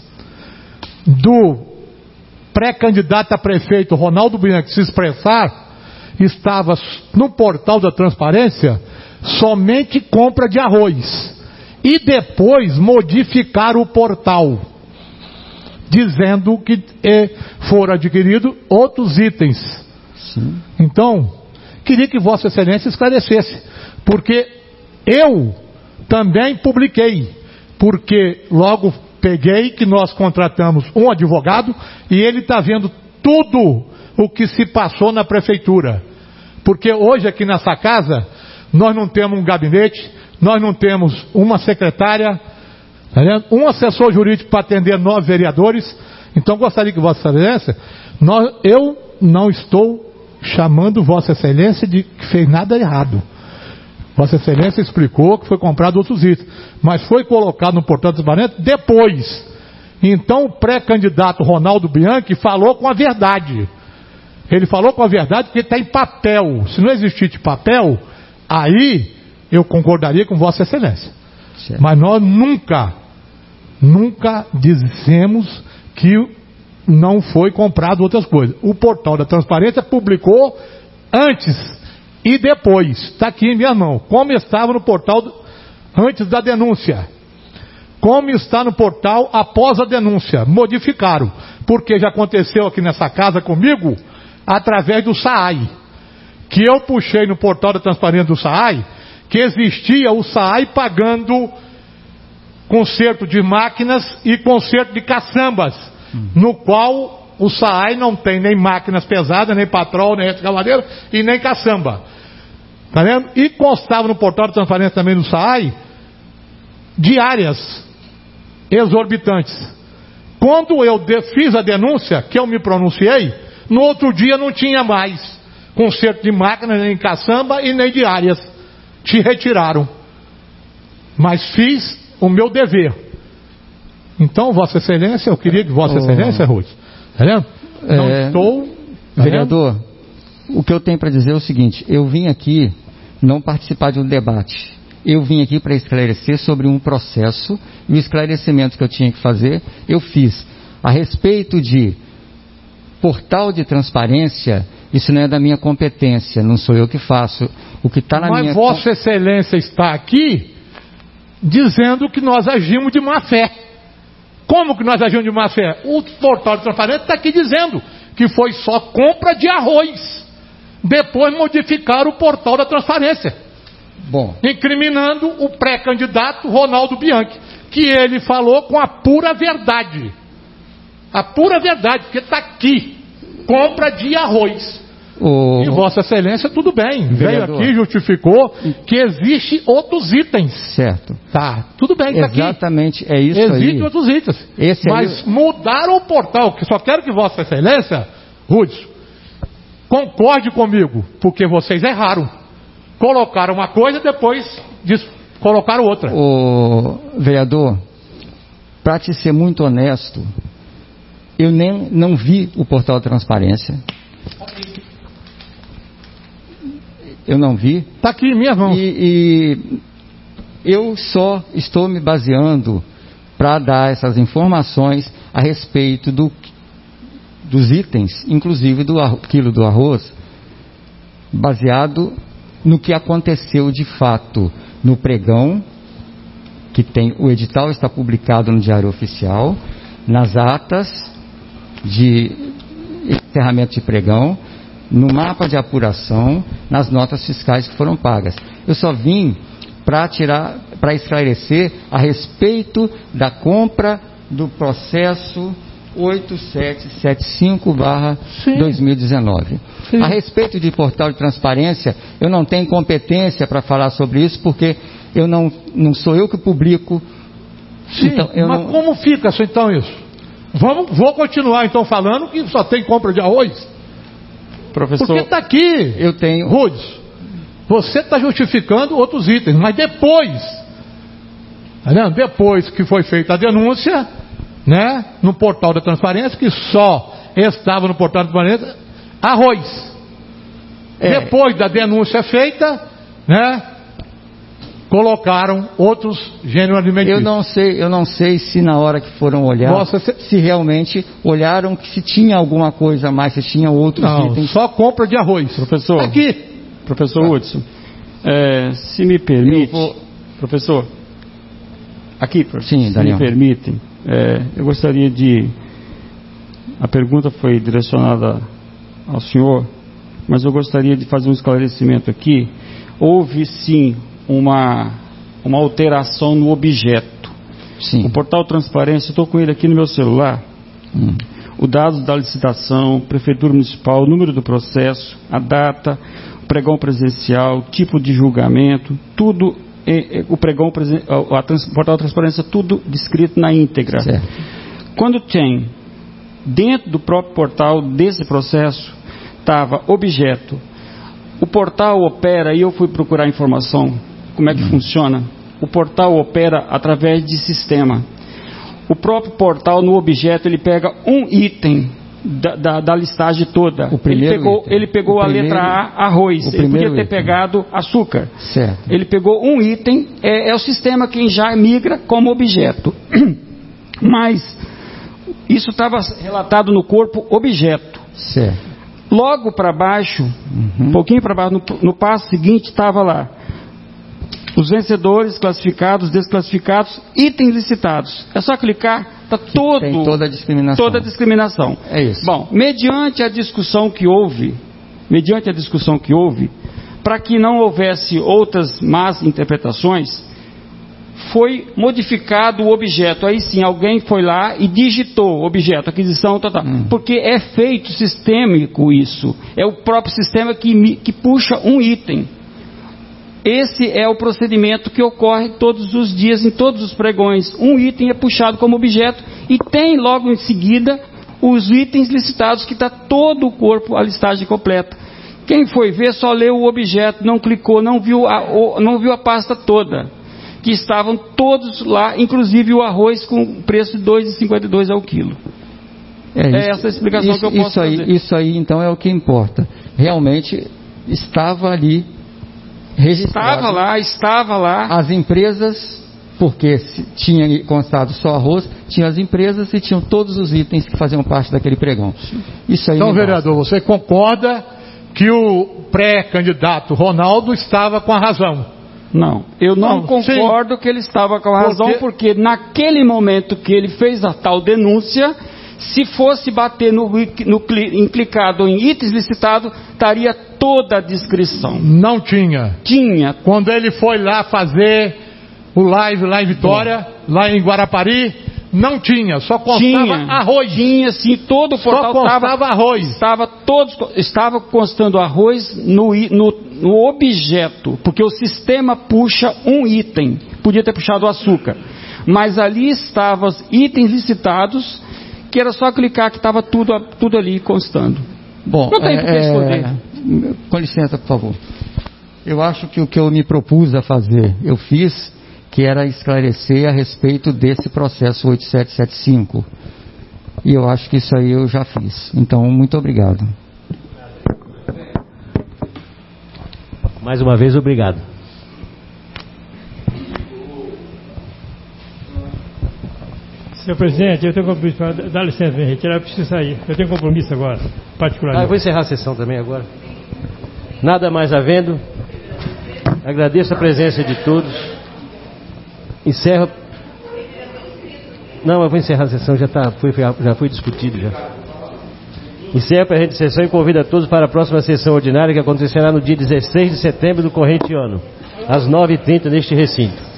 do pré-candidato a prefeito Ronaldo Bianchi se expressar, estava no portal da transparência somente compra de arroz. E depois modificaram o portal, dizendo que eh, foram adquiridos outros itens. Sim. Então, queria que Vossa Excelência esclarecesse, porque eu também publiquei, porque logo peguei que nós contratamos um advogado e ele está vendo tudo o que se passou na prefeitura. Porque hoje aqui nessa casa nós não temos um gabinete, nós não temos uma secretária, tá vendo? Um assessor jurídico para atender nove vereadores. Então gostaria que Vossa Excelência, nós, eu não estou chamando Vossa Excelência de que fez nada errado. Vossa Excelência explicou que foi comprado outros itens, mas foi colocado no portal transparente depois. Então o pré-candidato Ronaldo Bianchi falou com a verdade. Ele falou com a verdade porque está em papel. Se não existisse papel, aí eu concordaria com Vossa Excelência. Certo. Mas nós nunca, nunca dissemos que não foi comprado outras coisas. O portal da transparência publicou antes e depois. Está aqui em minha mão. Como estava no portal do, antes da denúncia. Como está no portal após a denúncia. Modificaram. Porque já aconteceu aqui nessa casa comigo, através do S A A I. Que eu puxei no portal da transparência do S A A I, que existia o S A A I pagando conserto de máquinas e conserto de caçambas, hum. no qual o S A A I não tem nem máquinas pesadas, nem patrol, nem escavadeira e nem caçamba. Tá vendo? E constava no portal de transparência também do S A A I diárias exorbitantes. Quando eu fiz a denúncia, que eu me pronunciei, no outro dia não tinha mais conserto de máquinas, nem caçamba e nem diárias. Te retiraram. Mas fiz o meu dever. Então, Vossa Excelência, eu queria que Vossa oh. Excelência, Ruth, tá vendo? Não é, estou... Tá vereador, vendo? O que eu tenho para dizer é o seguinte: eu vim aqui não participar de um debate. Eu vim aqui para esclarecer sobre um processo, e o esclarecimento que eu tinha que fazer, eu fiz. A respeito de portal de transparência, isso não é da minha competência, não sou eu que faço. O que está na Mas minha... Vossa Excelência está aqui dizendo que nós agimos de má fé. Como que nós agimos de má fé? O portal de transparência está aqui dizendo que foi só compra de arroz. Depois modificaram o portal da transparência. Bom. Incriminando o pré-candidato Ronaldo Bianchi, que ele falou com a pura verdade. A pura verdade, porque está aqui. Compra de arroz. O... E Vossa Excelência, tudo bem. Vereador. Veio aqui, justificou que existe outros itens. Certo. Tá, tudo bem, está aqui. Exatamente, é isso aí. Existem outros itens. Esse Mas aí... mudaram o portal, que só quero que Vossa Excelência, Rudes, concorde comigo, porque vocês erraram. Colocaram uma coisa e depois diz, colocaram outra. O vereador, para te ser muito honesto, eu nem não vi o portal de transparência. Eu não vi. Está aqui em minhas mãos. E, e eu só estou me baseando para dar essas informações a respeito do, dos itens, inclusive do arro, quilo do arroz, baseado no que aconteceu de fato no pregão, que tem o edital está publicado no Diário Oficial, nas atas de encerramento de pregão, no mapa de apuração, nas notas fiscais que foram pagas. Eu só vim para tirar, para esclarecer a respeito da compra do processo oito sete sete cinco barra dois mil e dezenove. A respeito de portal de transparência, eu não tenho competência para falar sobre isso, porque eu não, não sou eu que publico. Sim, então, eu mas não... como fica então isso? Vamos, vou continuar então falando que só tem compra de arroz? Professor... Porque está aqui, eu tenho... Rudes, você está justificando outros itens, mas depois, tá vendo? Depois que foi feita a denúncia, né, no portal da transparência, que só estava no portal da transparência arroz. É. Depois da denúncia feita, né, colocaram outros gêneros alimentícios. Eu não sei, eu não sei se na hora que foram olhar, Nossa, se... se realmente olharam que se tinha alguma coisa a mais, se tinha outros não, itens. Só compra de arroz. Professor, tá aqui. Professor Hudson, é, se me permite, vou... professor, aqui, professor, Sim, se Daniel. me permitem, é, eu gostaria de, a pergunta foi direcionada ao senhor, mas eu gostaria de fazer um esclarecimento aqui. Houve sim uma, uma alteração no objeto. Sim. O portal Transparência, estou com ele aqui no meu celular. Hum. O dado da licitação, prefeitura municipal, o número do processo, a data, o pregão presencial, tipo de julgamento, tudo, é, é, o pregão, a, a trans, portal Transparência, tudo descrito na íntegra. Certo. Quando tem, dentro do próprio portal desse processo, estava objeto. O portal opera, e eu fui procurar informação, como é que hum. funciona. O portal opera através de sistema. O próprio portal, no objeto, ele pega um item da, da, da listagem toda. O primeiro ele pegou, item. ele pegou o a primeiro, letra A, arroz. Ele podia ter item. pegado açúcar. Certo. Ele pegou um item, é, é o sistema que já migra como objeto. Mas isso estava relatado no corpo objeto. Certo. Logo para baixo, uhum. um pouquinho para baixo, no, no passo seguinte estava lá: os vencedores, classificados, desclassificados, itens licitados. É só clicar, está todo... Tem toda a discriminação. Toda a discriminação. É isso. Bom, mediante a discussão que houve, mediante a discussão que houve, para que não houvesse outras más interpretações, foi modificado o objeto. Aí sim, alguém foi lá e digitou objeto, aquisição, tal, tal. Hum. Porque é feito sistêmico isso. É o próprio sistema que, que puxa um item. Esse é o procedimento que ocorre todos os dias em todos os pregões. Um item é puxado como objeto e tem logo em seguida os itens licitados, que está todo o corpo, a listagem completa. Quem foi ver só leu o objeto, não clicou, não viu a, não viu a pasta toda, que estavam todos lá, inclusive o arroz com preço de dois reais e cinquenta e dois centavos ao quilo. É, isso, é essa a explicação isso, que eu posso isso aí, fazer. Isso aí, então, é o que importa. Realmente, estava ali registrado. Estava lá, estava lá. As empresas, porque se tinha constado só arroz, tinha as empresas e tinham todos os itens que faziam parte daquele pregão. Isso aí. Então, vereador, você concorda que o pré-candidato Ronaldo estava com a razão? Não, eu não, não concordo sim. que ele estava com a razão, porque... porque naquele momento que ele fez a tal denúncia, se fosse bater no, no implicado em itens licitados, estaria toda a descrição. Não tinha. Tinha. Quando ele foi lá fazer o live lá em Vitória, Bom. lá em Guarapari, não tinha, só constava tinha, arroz. Tinha sim, todo o portal só constava estava, arroz. Estava, todos, estava constando arroz no, no, no objeto, porque o sistema puxa um item, podia ter puxado o açúcar, mas ali estavam os itens licitados, que era só clicar que estava tudo, tudo ali constando. Bom, não tem é, por que esconder. É, com licença, por favor. Eu acho que o que eu me propus a fazer, eu fiz, que era esclarecer a respeito desse processo oito sete sete cinco. E eu acho que isso aí eu já fiz. Então, muito obrigado. Mais uma vez, obrigado. Senhor presidente, eu tenho compromisso para dar licença, me retirar, eu preciso sair. Eu tenho compromisso agora, particularmente. Ah, eu vou encerrar a sessão também agora. Nada mais havendo. Agradeço a presença de todos. Encerro. Não, eu vou encerrar a sessão, já, tá, foi, já foi discutido já. Encerro a presente sessão e convido a todos para a próxima sessão ordinária que acontecerá no dia dezesseis de setembro do corrente ano, às nove e trinta neste recinto.